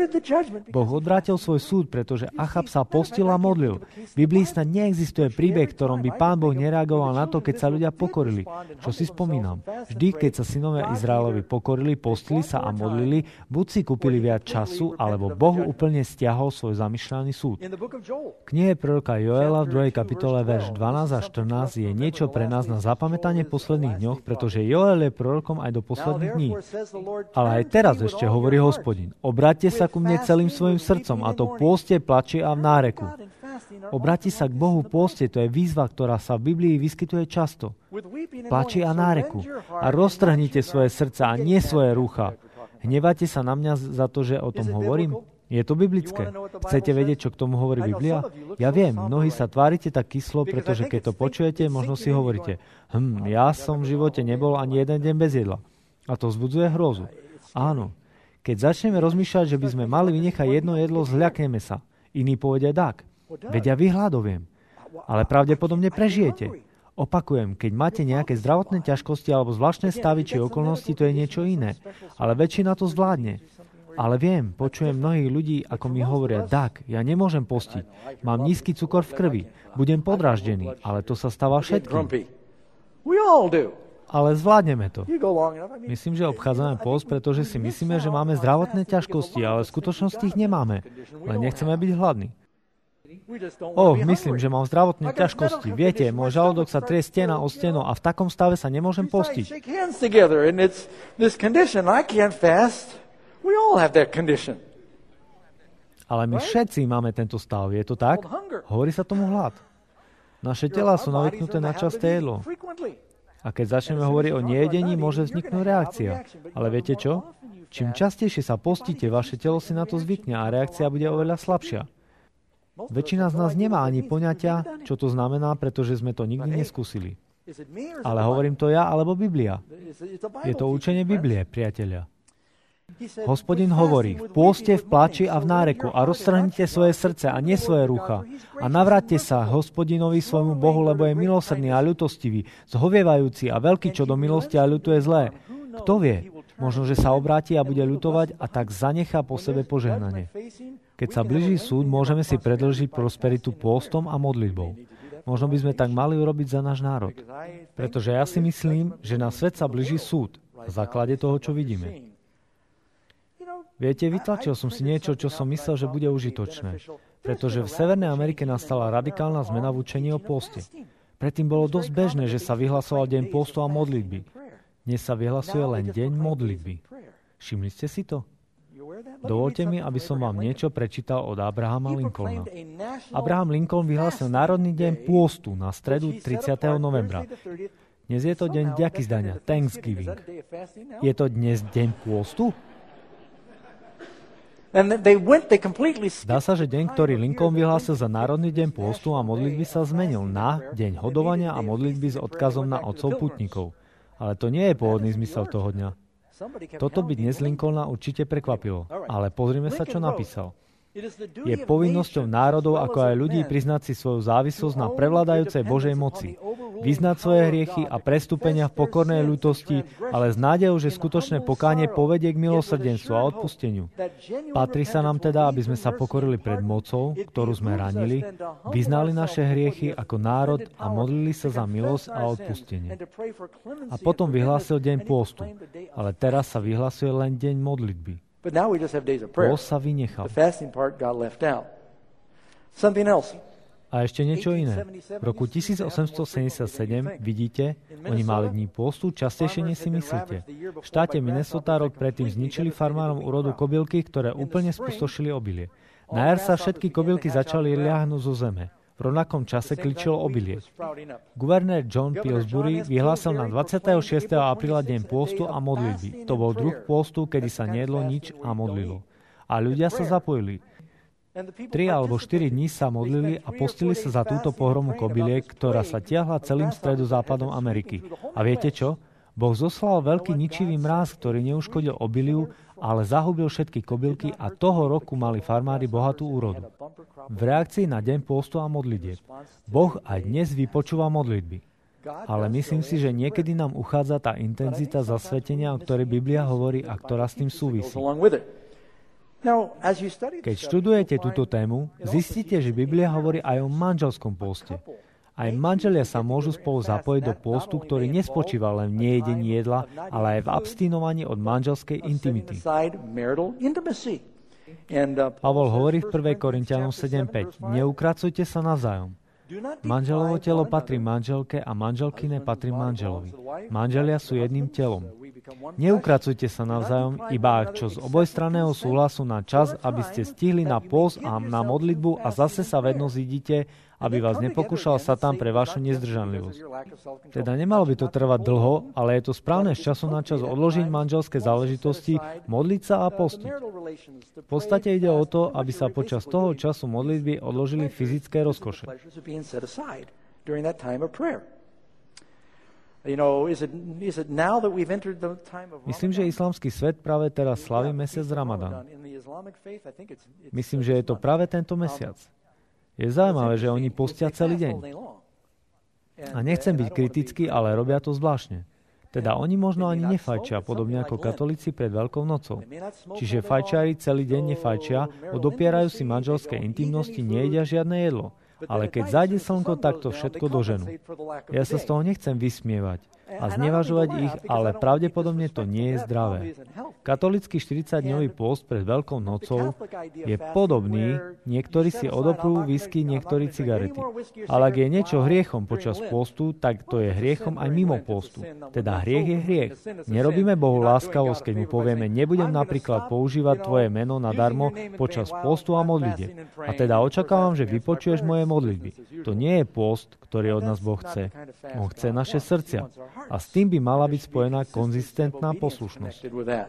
Boh odvrátil svoj súd, pretože Achab sa postil a modlil. V Biblii snad neexistuje príbeh, ktorom by Pán Boh nereagoval na to, keď sa ľudia pokorili. Čo si spomínam? Vždy, keď sa synovia Izraelovi pokorili, postili sa a modlili, buď si kúpili viac času, alebo Boh úplne stiahol svoj zamýšľaný súd. V knihe proroka Joela v druhej kapitole verš dvanásť a štrnásť je niečo pre nás na zapamätanie v posledných dňoch, pretože Joel je prorokom aj do posledných dní. Ale aj teraz ešte ho hovorí Hospodin, obráťte sa ku mne celým svojim srdcom, a to pôste, plače a v náreku. Obráťte sa k Bohu pôste, to je výzva, ktorá sa v Biblii vyskytuje často. Plače a náreku. A roztrhnite svoje srdca a nie svoje rúcha. Hnevajte sa na mňa za to, že o tom hovorím? Je to biblické. Chcete vedieť, čo k tomu hovorí Biblia? Ja viem, mnohí sa tvárite tak kyslo, pretože keď to počujete, možno si hovoríte, hm, ja som v živote nebol ani jeden deň bez jedla. A to vzbudzuje hrozu. Áno. Keď začneme rozmýšľať, že by sme mali vynechať jedno jedlo, zľakneme sa. Iní povedia tak. Veď ja vyhľadoviem. Ale pravdepodobne prežijete. Opakujem, keď máte nejaké zdravotné ťažkosti alebo zvláštne stavy či okolnosti, to je niečo iné. Ale väčšina to zvládne. Ale viem, počujem mnohých ľudí, ako mi hovoria, tak, ja nemôžem postiť. Mám nízky cukor v krvi. Budem podráždený. Ale to sa stáva všetkým. Ale zvládneme to. Myslím, že obchádzame post, pretože si myslíme, že máme zdravotné ťažkosti, ale v skutočnosti ich nemáme. Len nechceme byť hladní. O, myslím, že mám zdravotné ťažkosti. Viete, môj žalúdok sa trie stena o steno a v takom stave sa nemôžem postiť. Ale my všetci máme tento stav. Je to tak? Hovorí sa tomu hlad. Naše telá sú navyknuté na časté jedlo. A keď začneme hovoriť o nejedení, môže vzniknúť reakcia. Ale viete čo? Čím častejšie sa postíte, vaše telo si na to zvykne a reakcia bude oveľa slabšia. Väčšina z nás nemá ani poňatia, čo to znamená, pretože sme to nikdy neskúsili. Ale hovorím to ja alebo Biblia. Je to učenie Biblie, priatelia. Hospodin hovorí, v pôste, v pláči a v náreku a roztrhnite svoje srdce a nie svoje rucha. A navráťte sa Hospodinovi svojmu Bohu, lebo je milosrdný a ľutostivý, zhovievajúci a veľký, čo do milosti a ľutuje zlé. Kto vie? Možno, že sa obráti a bude ľutovať a tak zanechá po sebe požehnanie. Keď sa blíži súd, môžeme si predĺžiť prosperitu pôstom a modlitbou. Možno by sme tak mali urobiť za náš národ. Pretože ja si myslím, že na svet sa blíži súd na základe toho, čo vidíme. Viete, vytlačil som si niečo, čo som myslel, že bude užitočné. Pretože v Severnej Amerike nastala radikálna zmena v učení o pôste. Predtým bolo dosť bežné, že sa vyhlasoval deň pôstu a modlitby. Dnes sa vyhlasuje len deň modlitby. Všimli ste si to? Dovolte mi, aby som vám niečo prečítal od Abrahama Lincolna. Abraham Lincoln vyhlásil Národný deň pôstu na stredu tridsiateho novembra. Dnes je to deň vďaky zdania, Thanksgiving. Je to dnes deň pôstu? Zdá sa, že deň, ktorý Lincoln vyhlásil za Národný deň pôstu a modlitby, sa zmenil na deň hodovania a modlitby s odkazom na otcov putníkov. Ale to nie je pôvodný zmysel toho dňa. Toto by dnes Lincolna určite prekvapilo. Ale pozrime sa, čo napísal. Je povinnosťou národov, ako aj ľudí, priznať si svoju závislosť na prevládajúcej Božej moci. Vyznať svoje hriechy a prestúpenia v pokornej ľútosti, ale s nádejou, že skutočné pokánie povedie k milosrdenstvu a odpusteniu. Patrí sa nám teda, aby sme sa pokorili pred mocou, ktorú sme ranili, vyznali naše hriechy ako národ a modlili sa za milosť a odpustenie. A potom vyhlásil deň pôstu, ale teraz sa vyhlasuje len deň modlitby. But now we just have days of prayer. Pôst sa vynechal. The fasting part got left out. Something else. A ešte niečo iné. V roku tisícosemstosedemdesiatsedem, vidíte, oni mali dní pôstu častejšie, než si myslíte. V štáte Minnesota rok predtým zničili farmárom úrodu kobylky, ktoré úplne spustošili obilie. Na jar sa všetky kobylky začali liahnuť zo zeme. V rovnakom čase kličilo obilie. Guvernér John Pillsbury vyhlásil na dvadsiateho šiesteho apríla deň pôstu a modlitby. To bol druh pôstu, kedy sa nejedlo nič a modlilo. A ľudia sa zapojili. Tri alebo štyri dní sa modlili a postili sa za túto pohromu kobyliek, ktorá sa tiahla celým stredozápadom Ameriky. A viete čo? Boh zoslal veľký ničivý mráz, ktorý neuškodil obiliu, ale zahubil všetky kobylky a toho roku mali farmári bohatú úrodu. V reakcii na deň pôstu a modlitieb. Boh aj dnes vypočúva modlitby. Ale myslím si, že niekedy nám uchádza tá intenzita zasvetenia, o ktorej Biblia hovorí a ktorá s tým súvisí. Keď študujete túto tému, zistíte, že Biblia hovorí aj o manželskom pôste. Aj manželia sa môžu spolu zapojiť do pôstu, ktorý nespočíva len v nejedení jedla, ale aj v abstinovaní od manželskej intimity. Pavol hovorí v prvej Korinťanom sedem päť. Neukracujte sa navzájom. Manželovo telo patrí manželke a manželkyné patrí manželovi. Manželia sú jedným telom. Neukracujte sa navzájom, iba ak čo z obojstranného súhlasu na čas, aby ste stihli na pôst a na modlitbu a zase sa vedno zídite, aby vás nepokúšal Satan pre vašu nezdržanlivosť. Teda nemalo by to trvať dlho, ale je to správne z času na čas odložiť manželské záležitosti, modliť sa a postiť. V podstate ide o to, aby sa počas toho času modlitby odložili fyzické rozkoše. Myslím, že islamský svet práve teraz slaví mesiac Ramadan. Myslím, že je to práve tento mesiac. Je zaujímavé, že oni postia celý deň. A nechcem byť kritický, ale robia to zvláštne. Teda oni možno ani nefajčia, podobne ako katolíci pred Veľkou nocou. Čiže fajčiari celý deň nefajčia, odopierajú si manželské intimnosti, nejedia žiadne jedlo. Ale keď zájde slnko, tak to všetko doženú. Ja sa z toho nechcem vysmievať a znevažovať ich, ale pravdepodobne to nie je zdravé. Katolícky štyridsaťdňový pôst pred Veľkou nocou je podobný, niektorí si odoprú whisky, niektorí cigarety. Ale ak je niečo hriechom počas pôstu, tak to je hriechom aj mimo pôstu. Teda hriech je hriech. Nerobíme Bohu láskavosť, keď mu povieme, nebudem napríklad používať tvoje meno nadarmo počas pôstu a modlite. A teda očakávam, že vypočuješ moje modlitby. To nie je pôst, ktorý od nás Boh chce. On chce naše srdcia. A s tým by mala byť spojená konzistentná poslušnosť.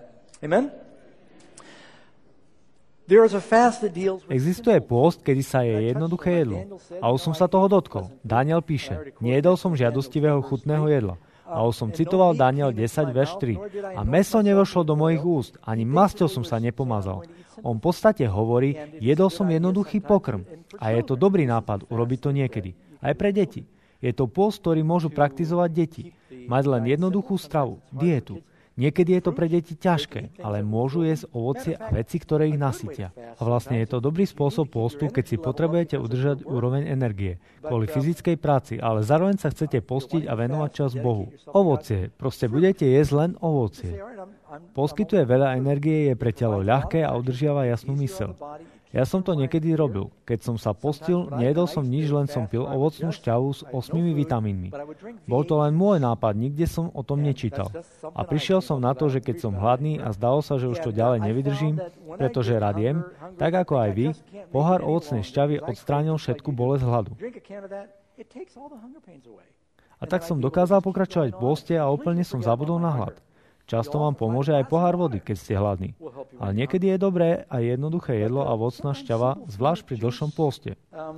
Existuje pôst, kedy sa je jednoduché jedlo. A už som sa toho dotkol. Daniel píše, nejedol som žiadostivého chutného jedla. A už som citoval Daniel desať, verš tri. A mäso nevošlo do mojich úst, ani masťou som sa nepomazal. On v podstate hovorí, jedol som jednoduchý pokrm. A je to dobrý nápad urobiť to niekedy. Aj pre deti. Je to pôst, ktorý môžu praktizovať deti. Mať len jednoduchú stravu, dietu. Niekedy je to pre deti ťažké, ale môžu jesť ovocie a veci, ktoré ich nasytia. A vlastne je to dobrý spôsob pôstu, keď si potrebujete udržať úroveň energie kvôli fyzickej práci, ale zároveň sa chcete postiť a venovať čas Bohu. Ovocie, proste budete jesť len ovocie. Poskytuje veľa energie, je pre telo ľahké a udržiava jasnú myseľ. Ja som to niekedy robil. Keď som sa postil, nejedol som nič, len som pil ovocnú šťavu s osmými vitamínmi. Bol to len môj nápad, nikde som o tom nečítal. A prišiel som na to, že keď som hladný a zdalo sa, že už to ďalej nevydržím, pretože rád jem, tak ako aj vy, pohár ovocnej šťavy odstránil všetku bolesť hladu. A tak som dokázal pokračovať v pôste a úplne som zabudol na hlad. Často vám pomôže aj pohár vody, keď ste hladní. Ale niekedy je dobré aj jednoduché jedlo a ovocná šťava, zvlášť pri dlhšom pôste.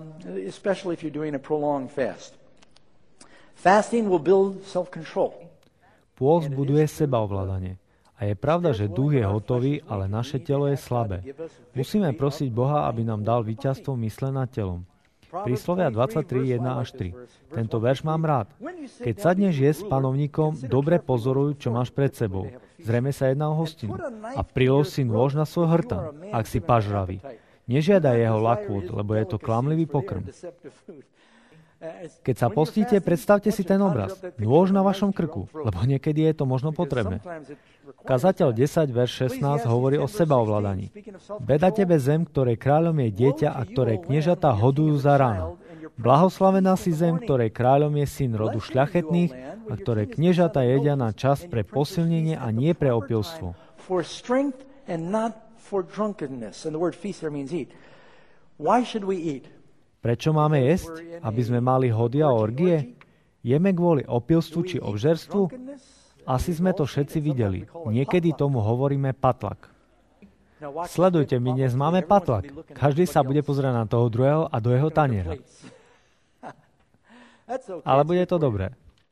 Pôst buduje sebaovládanie. A je pravda, že duch je hotový, ale naše telo je slabé. Musíme prosiť Boha, aby nám dal víťazstvo mysle nad telom. Príslovia dvadsaťtri, jeden až tri. Tento verš mám rád. Keď sadneš jesť s panovníkom, dobre pozoruj, čo máš pred sebou. Zrejme sa jedná o hostinu. A prilož si nôž na svoj hrtan, ak si pažravý. Nežiadaj jeho lakôt, lebo je to klamlivý pokrm. Keď sa postíte, predstavte si ten obraz. Nôž na vašom krku, lebo niekedy je to možno potrebné. Kazateľ desať, verš šestnásť hovorí o sebaovládaní. Beda tebe zem, ktorej kráľom je dieťa a ktorej kniežatá hodujú za ráno. Blahoslavená si zem, ktorej kráľom je syn rodu šľachetných a ktorej kniežatá jedia na čas pre posilnenie a nie pre opilstvo. Prečo máme jesť? Aby sme mali hody a orgie? Jeme kvôli opilstvu či obžerstvu? Asi sme to všetci videli. Niekedy tomu hovoríme patlak. Sledujte, my dnes máme patlak. Každý sa bude pozerať na toho druhého a do jeho taniera. Ale bude to dobré.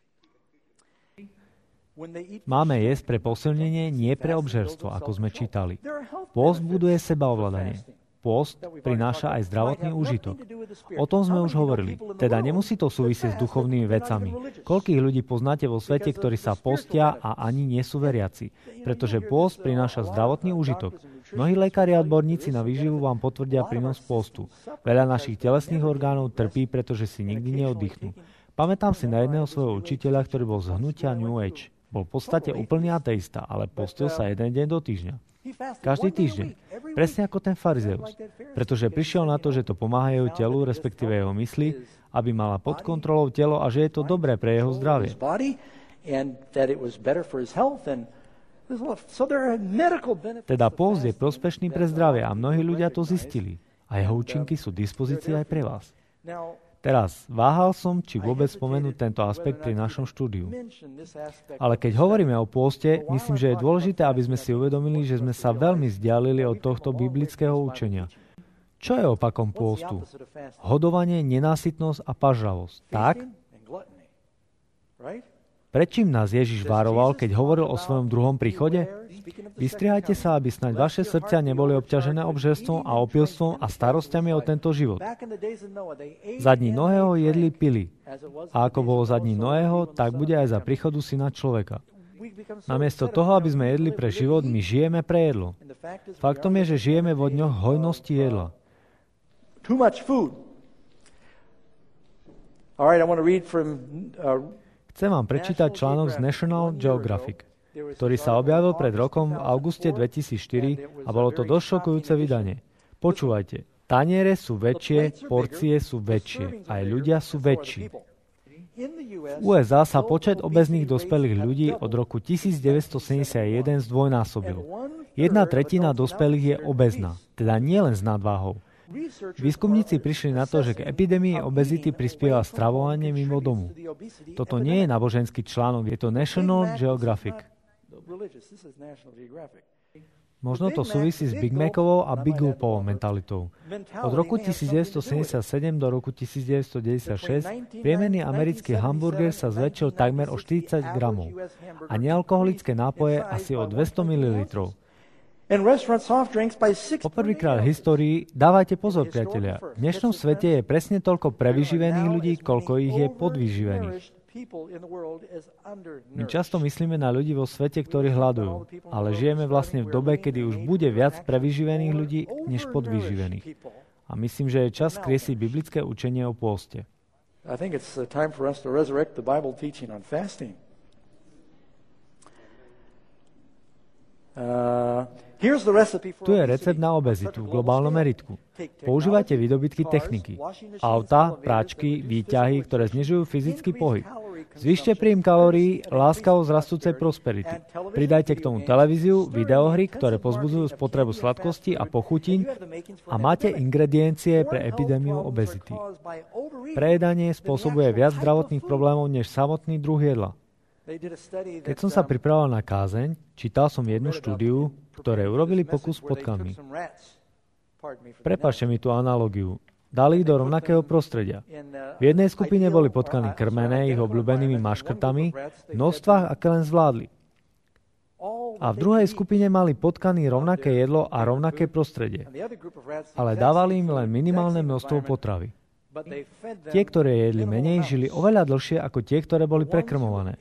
Máme jesť pre posilnenie, nie pre obžerstvo, ako sme čítali. Pôst buduje sebaovládanie. Pôst prináša aj zdravotný úžitok. O tom sme už hovorili. Teda nemusí to súvisieť s duchovnými vecami. Koľkých ľudí poznáte vo svete, ktorí sa postia a ani nie sú veriaci? Pretože pôst prináša zdravotný úžitok. Mnohí lekári a odborníci na výživu vám potvrdia prínos pôstu. Veľa našich telesných orgánov trpí, pretože si nikdy neoddychnú. Pamätám si na jedného svojho učiteľa, ktorý bol z hnutia New Age. Bol v podstate úplný ateista, ale postil sa jeden deň do týždňa. Každý týždeň. Presne ako ten farizeus. Pretože prišiel na to, že to pomáha jeho telu, respektíve jeho mysli, aby mala pod kontrolou telo a že je to dobré pre jeho zdravie. Teda pôst je prospešný pre zdravie a mnohí ľudia to zistili. A jeho účinky sú v dispozícii aj pre vás. Teraz, váhal som, či vôbec spomenúť tento aspekt pri našom štúdiu. Ale keď hovoríme o pôste, myslím, že je dôležité, aby sme si uvedomili, že sme sa veľmi vzdialili od tohto biblického učenia. Čo je opakom pôstu? Hodovanie, nenásytnosť a pažravosť. Tak? Prečím nás Ježiš varoval, keď hovoril o svojom druhom príchode? Vystrihajte sa, aby snáď vaše srdcia neboli obťažené obžerstvom a opilstvom a starosťami o tento život. Za dní Noého jedli, pili. A ako bolo za dní Noého, tak bude aj za príchodu Syna človeka. Namiesto toho, aby sme jedli pre život, my žijeme pre jedlo. Faktom je, že žijeme vo dňoch hojnosti jedla. Chcem vám prečítať článok z National Geographic, ktorý sa objavil pred rokom v auguste dvetisícštyri a bolo to dosť šokujúce vydanie. Počúvajte, taniere sú väčšie, porcie sú väčšie, aj ľudia sú väčší. V ú es á sa počet obéznych dospelých ľudí od roku devätnásťsedemdesiatjeden zdvojnásobil. Jedna tretina dospelých je obézna, teda nie len s nadváhou. Výskumníci prišli na to, že k epidémii obezity prispieva stravovanie mimo domu. Toto nie je náboženský článok, je to National Geographic. Možno to súvisí s Big Macovou a Big Lupovou mentalitou. Od roku devätnásťsedemdesiatsedem do roku devätnásťdeväťdesiatšesť priemerný americký hamburger sa zväčšil takmer o štyridsať gramov a nealkoholické nápoje asi o dvesto mililitrov. Poprvýkrát v histórii, dávajte pozor, priatelia, v dnešnom svete je presne toľko prevyživených ľudí, koľko ich je podvyživených. My často myslíme na ľudí vo svete, ktorí hľadujú, ale žijeme vlastne v dobe, kedy už bude viac prevyživených ľudí, než podvyživených. A myslím, že je čas skriesiť biblické učenie o pôste. Tu je recept na obezitu v globálnom meritku. Používajte výdobytky techniky. Auta, práčky, výťahy, ktoré znižujú fyzický pohyb. Zvýšte príjem kalórií, láskavosť rastúcej prosperity. Pridajte k tomu televíziu, videohry, ktoré pozbudzujú spotrebu sladkosti a pochutín a máte ingrediencie pre epidémiu obezity. Prejedanie spôsobuje viac zdravotných problémov než samotný druh jedla. Keď som sa pripravoval na kázeň, čítal som jednu štúdiu, ktoré urobili pokus s potkami. Prepáčte mi tú analogiu. Dali ich do rovnakého prostredia. V jednej skupine boli potkany krmené ich obľúbenými maškrtami v množstvách, aké len zvládli. A v druhej skupine mali potkany rovnaké jedlo a rovnaké prostredie. Ale dávali im len minimálne množstvo potravy. Tie, ktoré jedli menej, žili oveľa dlhšie ako tie, ktoré boli prekrmované.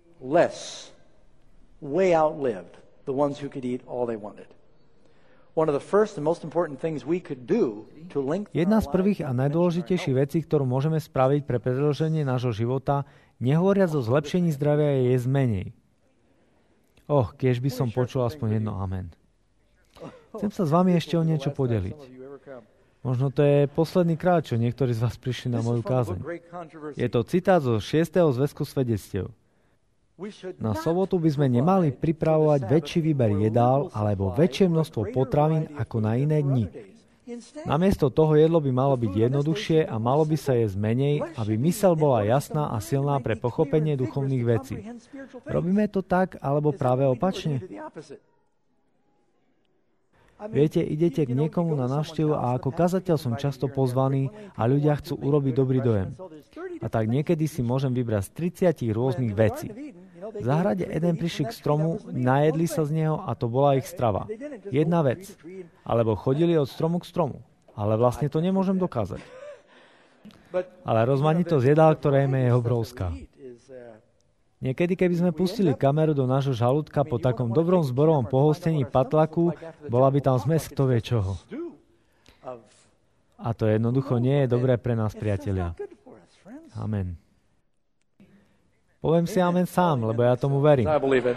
Jedna z prvých a najdôležitejších vecí, ktorú môžeme spraviť pre predĺženie nášho života, nehovoriac o zlepšení zdravia, je jesť menej. Och, kiež by som počul aspoň jedno amen. Chcem sa s vami ešte o niečo podeliť. Možno to je posledný krát, čo niektorí z vás prišli na moju kázeň. Je to citát zo šiesteho zväzku svedectiev. Na sobotu by sme nemali pripravovať väčší výber jedál alebo väčšie množstvo potravín ako na iné dni. Namiesto toho jedlo by malo byť jednoduchšie a malo by sa jesť menej, aby myseľ bola jasná a silná pre pochopenie duchovných vecí. Robíme to tak, alebo práve opačne? Viete, idete k niekomu na návštevu a ako kazateľ som často pozvaný a ľudia chcú urobiť dobrý dojem. A tak niekedy si môžem vybrať z tridsať rôznych vecí. V záhrade Eden prišli k stromu, najedli sa z neho a to bola ich strava. Jedna vec. Alebo chodili od stromu k stromu. Ale vlastne to nemôžem dokázať. Ale rozmanitosť jedál, ktoré jeme, je obrovská. Niekedy, keby sme pustili kameru do nášho žalúdka po takom dobrom zborovom pohostení patlaku, bola by tam zmes kto vie čoho. A to jednoducho nie je dobré pre nás, priatelia. Amen. Poviem si amen sám, lebo ja tomu verím.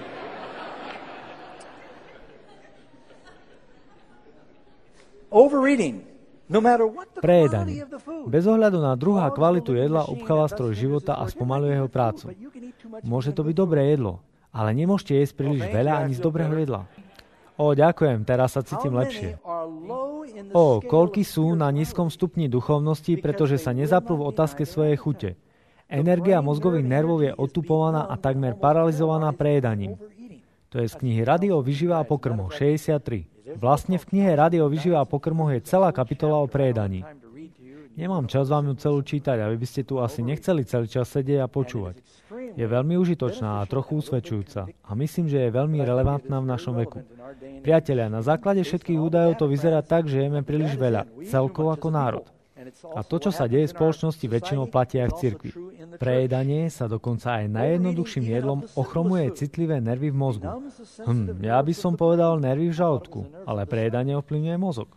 Overeating. Prejedanie. Bez ohľadu na druh a kvalitu jedla obcháva stroj života a spomaľuje jeho prácu. Môže to byť dobré jedlo, ale nemôžete jesť príliš veľa ani z dobrého jedla. Ó, ďakujem, teraz sa cítim lepšie. Ó, koľky sú na nízkom stupni duchovnosti, pretože sa nezaprú v otázke svojej chute. Energia mozgových nervov je otupovaná a takmer paralizovaná prejedaním. To je z knihy Rady o výžive a pokrmoch, šesťdesiattri. Vlastne v knihe Rady o výžive a pokrmoch je celá kapitola o prejedaní. Nemám čas vám ju celú čítať, a vy by ste tu asi nechceli celý čas sedieť a počúvať. Je veľmi užitočná a trochu usvedčujúca a myslím, že je veľmi relevantná v našom veku. Priatelia, na základe všetkých údajov to vyzerá tak, že jeme príliš veľa, celkovo ako národ. A to, čo sa deje v spoločnosti, väčšinou platí aj v cirkvi. Prejedanie sa dokonca aj najjednoduchším jedlom ochromuje citlivé nervy v mozgu. Hm, ja by som povedal nervy v žalúdku, ale prejedanie ovplyvňuje mozog.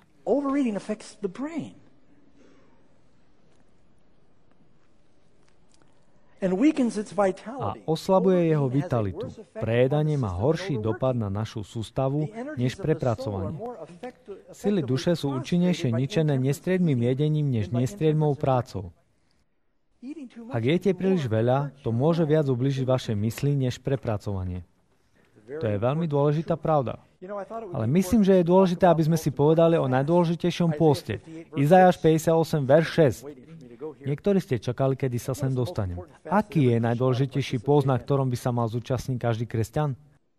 A oslabuje jeho vitalitu. Prejedanie má horší dopad na našu sústavu než prepracovanie. Sily duše sú účinnejšie ničené nestriedmým jedením než nestriedmou prácou. Ak jete príliš veľa, to môže viac ubližiť vašej mysli než prepracovanie. To je veľmi dôležitá pravda. Ale myslím, že je dôležité, aby sme si povedali o najdôležitejšom pôste. Izajáš päťdesiatosem, verš šesť. Niektorí ste čakali, kedy sa sem dostanem. Aký je najdôležitejší pôst, na ktorom by sa mal zúčastniť každý kresťan?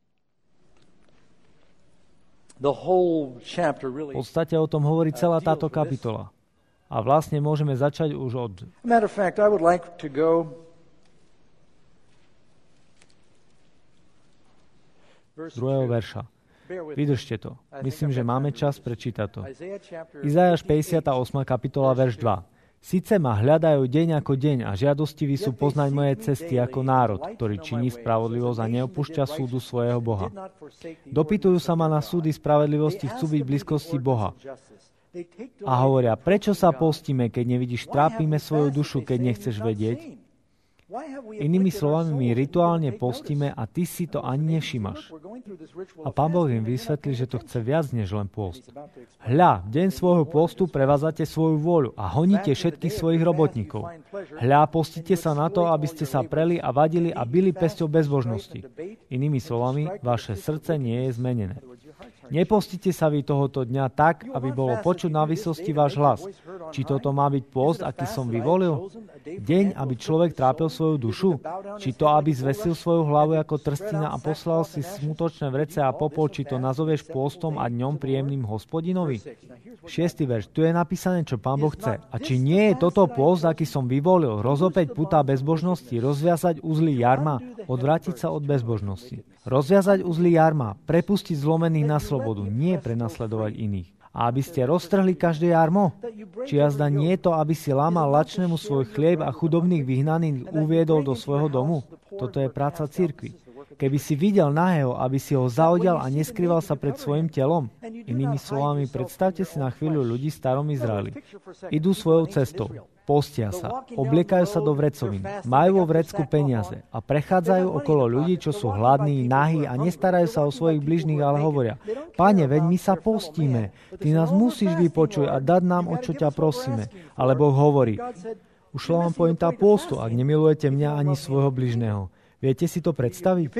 V podstate o tom hovorí celá táto kapitola. A vlastne môžeme začať už od druhého verša. Vydržte to. Myslím, že máme čas prečítať to. Izajáš päťdesiata ôsma kapitola, verš dva. Sice ma hľadajú deň ako deň a žiadostiví sú poznať moje cesty ako národ, ktorý činí spravodlivosť a neopúšťa súdu svojho Boha. Dopytujú sa ma na súdy spravodlivosti, chcú byť v blízkosti Boha. A hovoria, prečo sa postíme, keď nevidíš, trápime svoju dušu, keď nechceš vedieť? Inými slovami, my rituálne postíme a ty si to ani nevšímaš. A Pán Boh im vysvetlí, že to chce viac než len pôst. Hľa, v deň svojho postu prevádzate svoju vôľu a honíte všetkých svojich robotníkov. Hľa, postite sa na to, aby ste sa preli a vadili a bili pesťou bezbožnosti. Inými slovami, vaše srdce nie je zmenené. Nepostite sa vy tohoto dňa tak, aby bolo počuť na výsosti váš hlas. Či toto má byť pôst, aký som vyvolil? Deň, aby človek trápil svoju dušu? Či to, aby zvesil svoju hlavu ako trstina a poslal si smutočné vrece a popol? Či to nazoveš pôstom a dňom príjemným Hospodinovi? Šiestý verš. Tu je napísané, čo Pán Boh chce. A či nie je toto pôst, aký som vyvolil? Rozopäť putá bezbožnosti, rozviazať uzly jarma, odvrátiť sa od bezbožnosti. Rozviazať uzly jarma, prepustiť zlomených na slobodu, nie prenasledovať iných. A aby ste roztrhli každé jarmo? Či jazda nie je to, aby si lámal lačnému svoj chlieb a chudobných vyhnaných uviedol do svojho domu? Toto je práca cirkvi. Keby si videl nahého, aby si ho zaodial a neskrýval sa pred svojim telom. Inými slovami, predstavte si na chvíľu ľudí v starom Izraeli. Idú svojou cestou, postia sa, obliekajú sa do vrecovín, majú vo vrecku peniaze a prechádzajú okolo ľudí, čo sú hladní, nahí a nestarajú sa o svojich bližných, ale hovoria: Pane, veď my sa postíme, ty nás musíš vypočuť a dať nám, o čo ťa prosíme. Ale Boh hovorí: ušla vám pointa postu, ak nemilujete mňa ani svojho bližného. Viete si to predstaviť?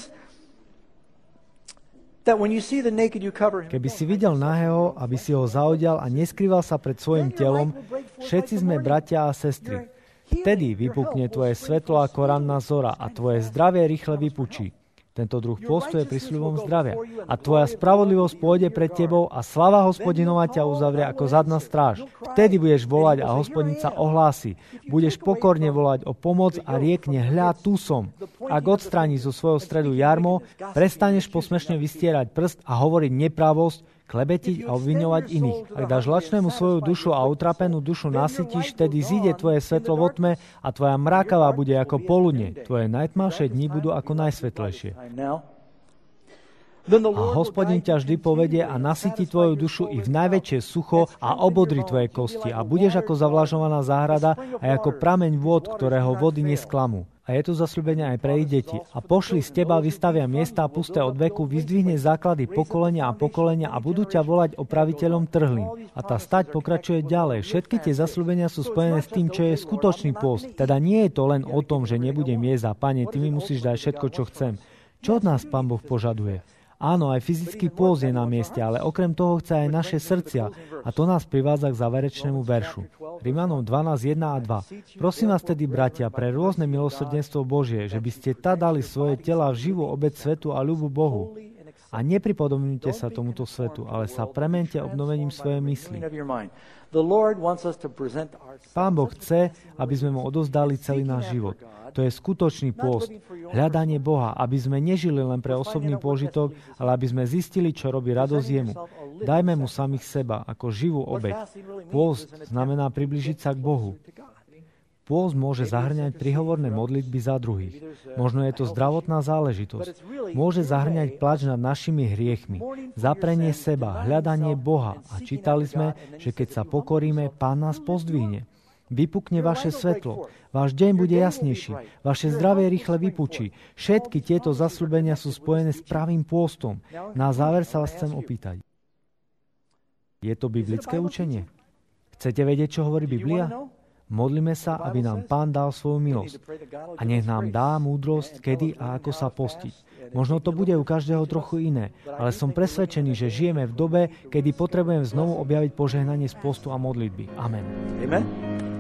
Keby si videl nahého, aby si ho zaodial a neskrýval sa pred svojim telom, všetci sme bratia a sestry. Vtedy vypukne tvoje svetlo ako ranná zora a tvoje zdravie rýchle vypučí. Tento druh postu je prísľubom zdravia. A tvoja spravodlivosť pôjde pred tebou a slava Hospodinova ťa uzavrie ako zadná stráž. Vtedy budeš volať a Hospodin sa ohlási. Budeš pokorne volať o pomoc a riekne: hľa, tu som. Ak odstrániš zo svojho stredu jarmo, prestaneš posmešne vystierať prst a hovoriť nepravosť, klebetiť a obviňovať iných. Ak dáš lačnému svoju dušu a utrapenú dušu nasytíš, vtedy zíde tvoje svetlo vo tme a tvoja mrákava bude ako poludne. Tvoje najtmavšie dni budú ako najsvetlejšie. A Hospodin ťa vždy povedie a nasytí tvoju dušu i v najväčšie sucho a obodri tvoje kosti a budeš ako zavlažovaná záhrada a ako prameň vôd, ktorého vody nesklamú. A je tu zasľúbenie aj pre ich deti. A pošli z teba, vystavia miesta pusté od veku, vyzdvihne základy pokolenia a pokolenia a budú ťa volať opraviteľom trhlín. A tá stať pokračuje ďalej. Všetky tie zasľúbenia sú spojené s tým, čo je skutočný pôst. Teda nie je to len o tom, že nebudem jesť a Pane, ty mi musíš dať všetko, čo chcem. Čo od nás Pán Boh požaduje? Áno, aj fyzický pôst je na mieste, ale okrem toho chce aj naše srdcia. A to nás privádza k záverečnému veršu. Rimanom dvanásť, jeden a dva. Prosím vás tedy, bratia, pre rôzne milosrdenstvo Božie, že by ste tá dali svoje tela v živú obeť svetu a ľubu Bohu. A nepripodobňujte sa tomuto svetu, ale sa premente obnovením svojej mysli. Pán Boh chce, aby sme mu odozdali celý náš život. To je skutočný pôst, hľadanie Boha, aby sme nežili len pre osobný pôžitok, ale aby sme zistili, čo robí radosť jemu. Dajme mu samých seba ako živú obeť. Pôst znamená priblížiť sa k Bohu. Pôst môže zahŕňať prihovorné modlitby za druhých. Možno je to zdravotná záležitosť. Môže zahŕňať plač nad našimi hriechmi, zaprenie seba, hľadanie Boha. A čítali sme, že keď sa pokoríme, Pán nás pozdvihne. Vypukne vaše svetlo, váš deň bude jasnejší, vaše zdravie rýchle vypučí. Všetky tieto zasľúbenia sú spojené s pravým pôstom. Na záver sa vás chcem opýtať. Je to biblické učenie? Chcete vedieť, čo hovorí Biblia? Modlíme sa, aby nám Pán dal svoju milosť. A nech nám dá múdrosť, kedy a ako sa postiť. Možno to bude u každého trochu iné, ale som presvedčený, že žijeme v dobe, kedy potrebujem znovu objaviť požehnanie z postu a modlitby. Amen. Amen.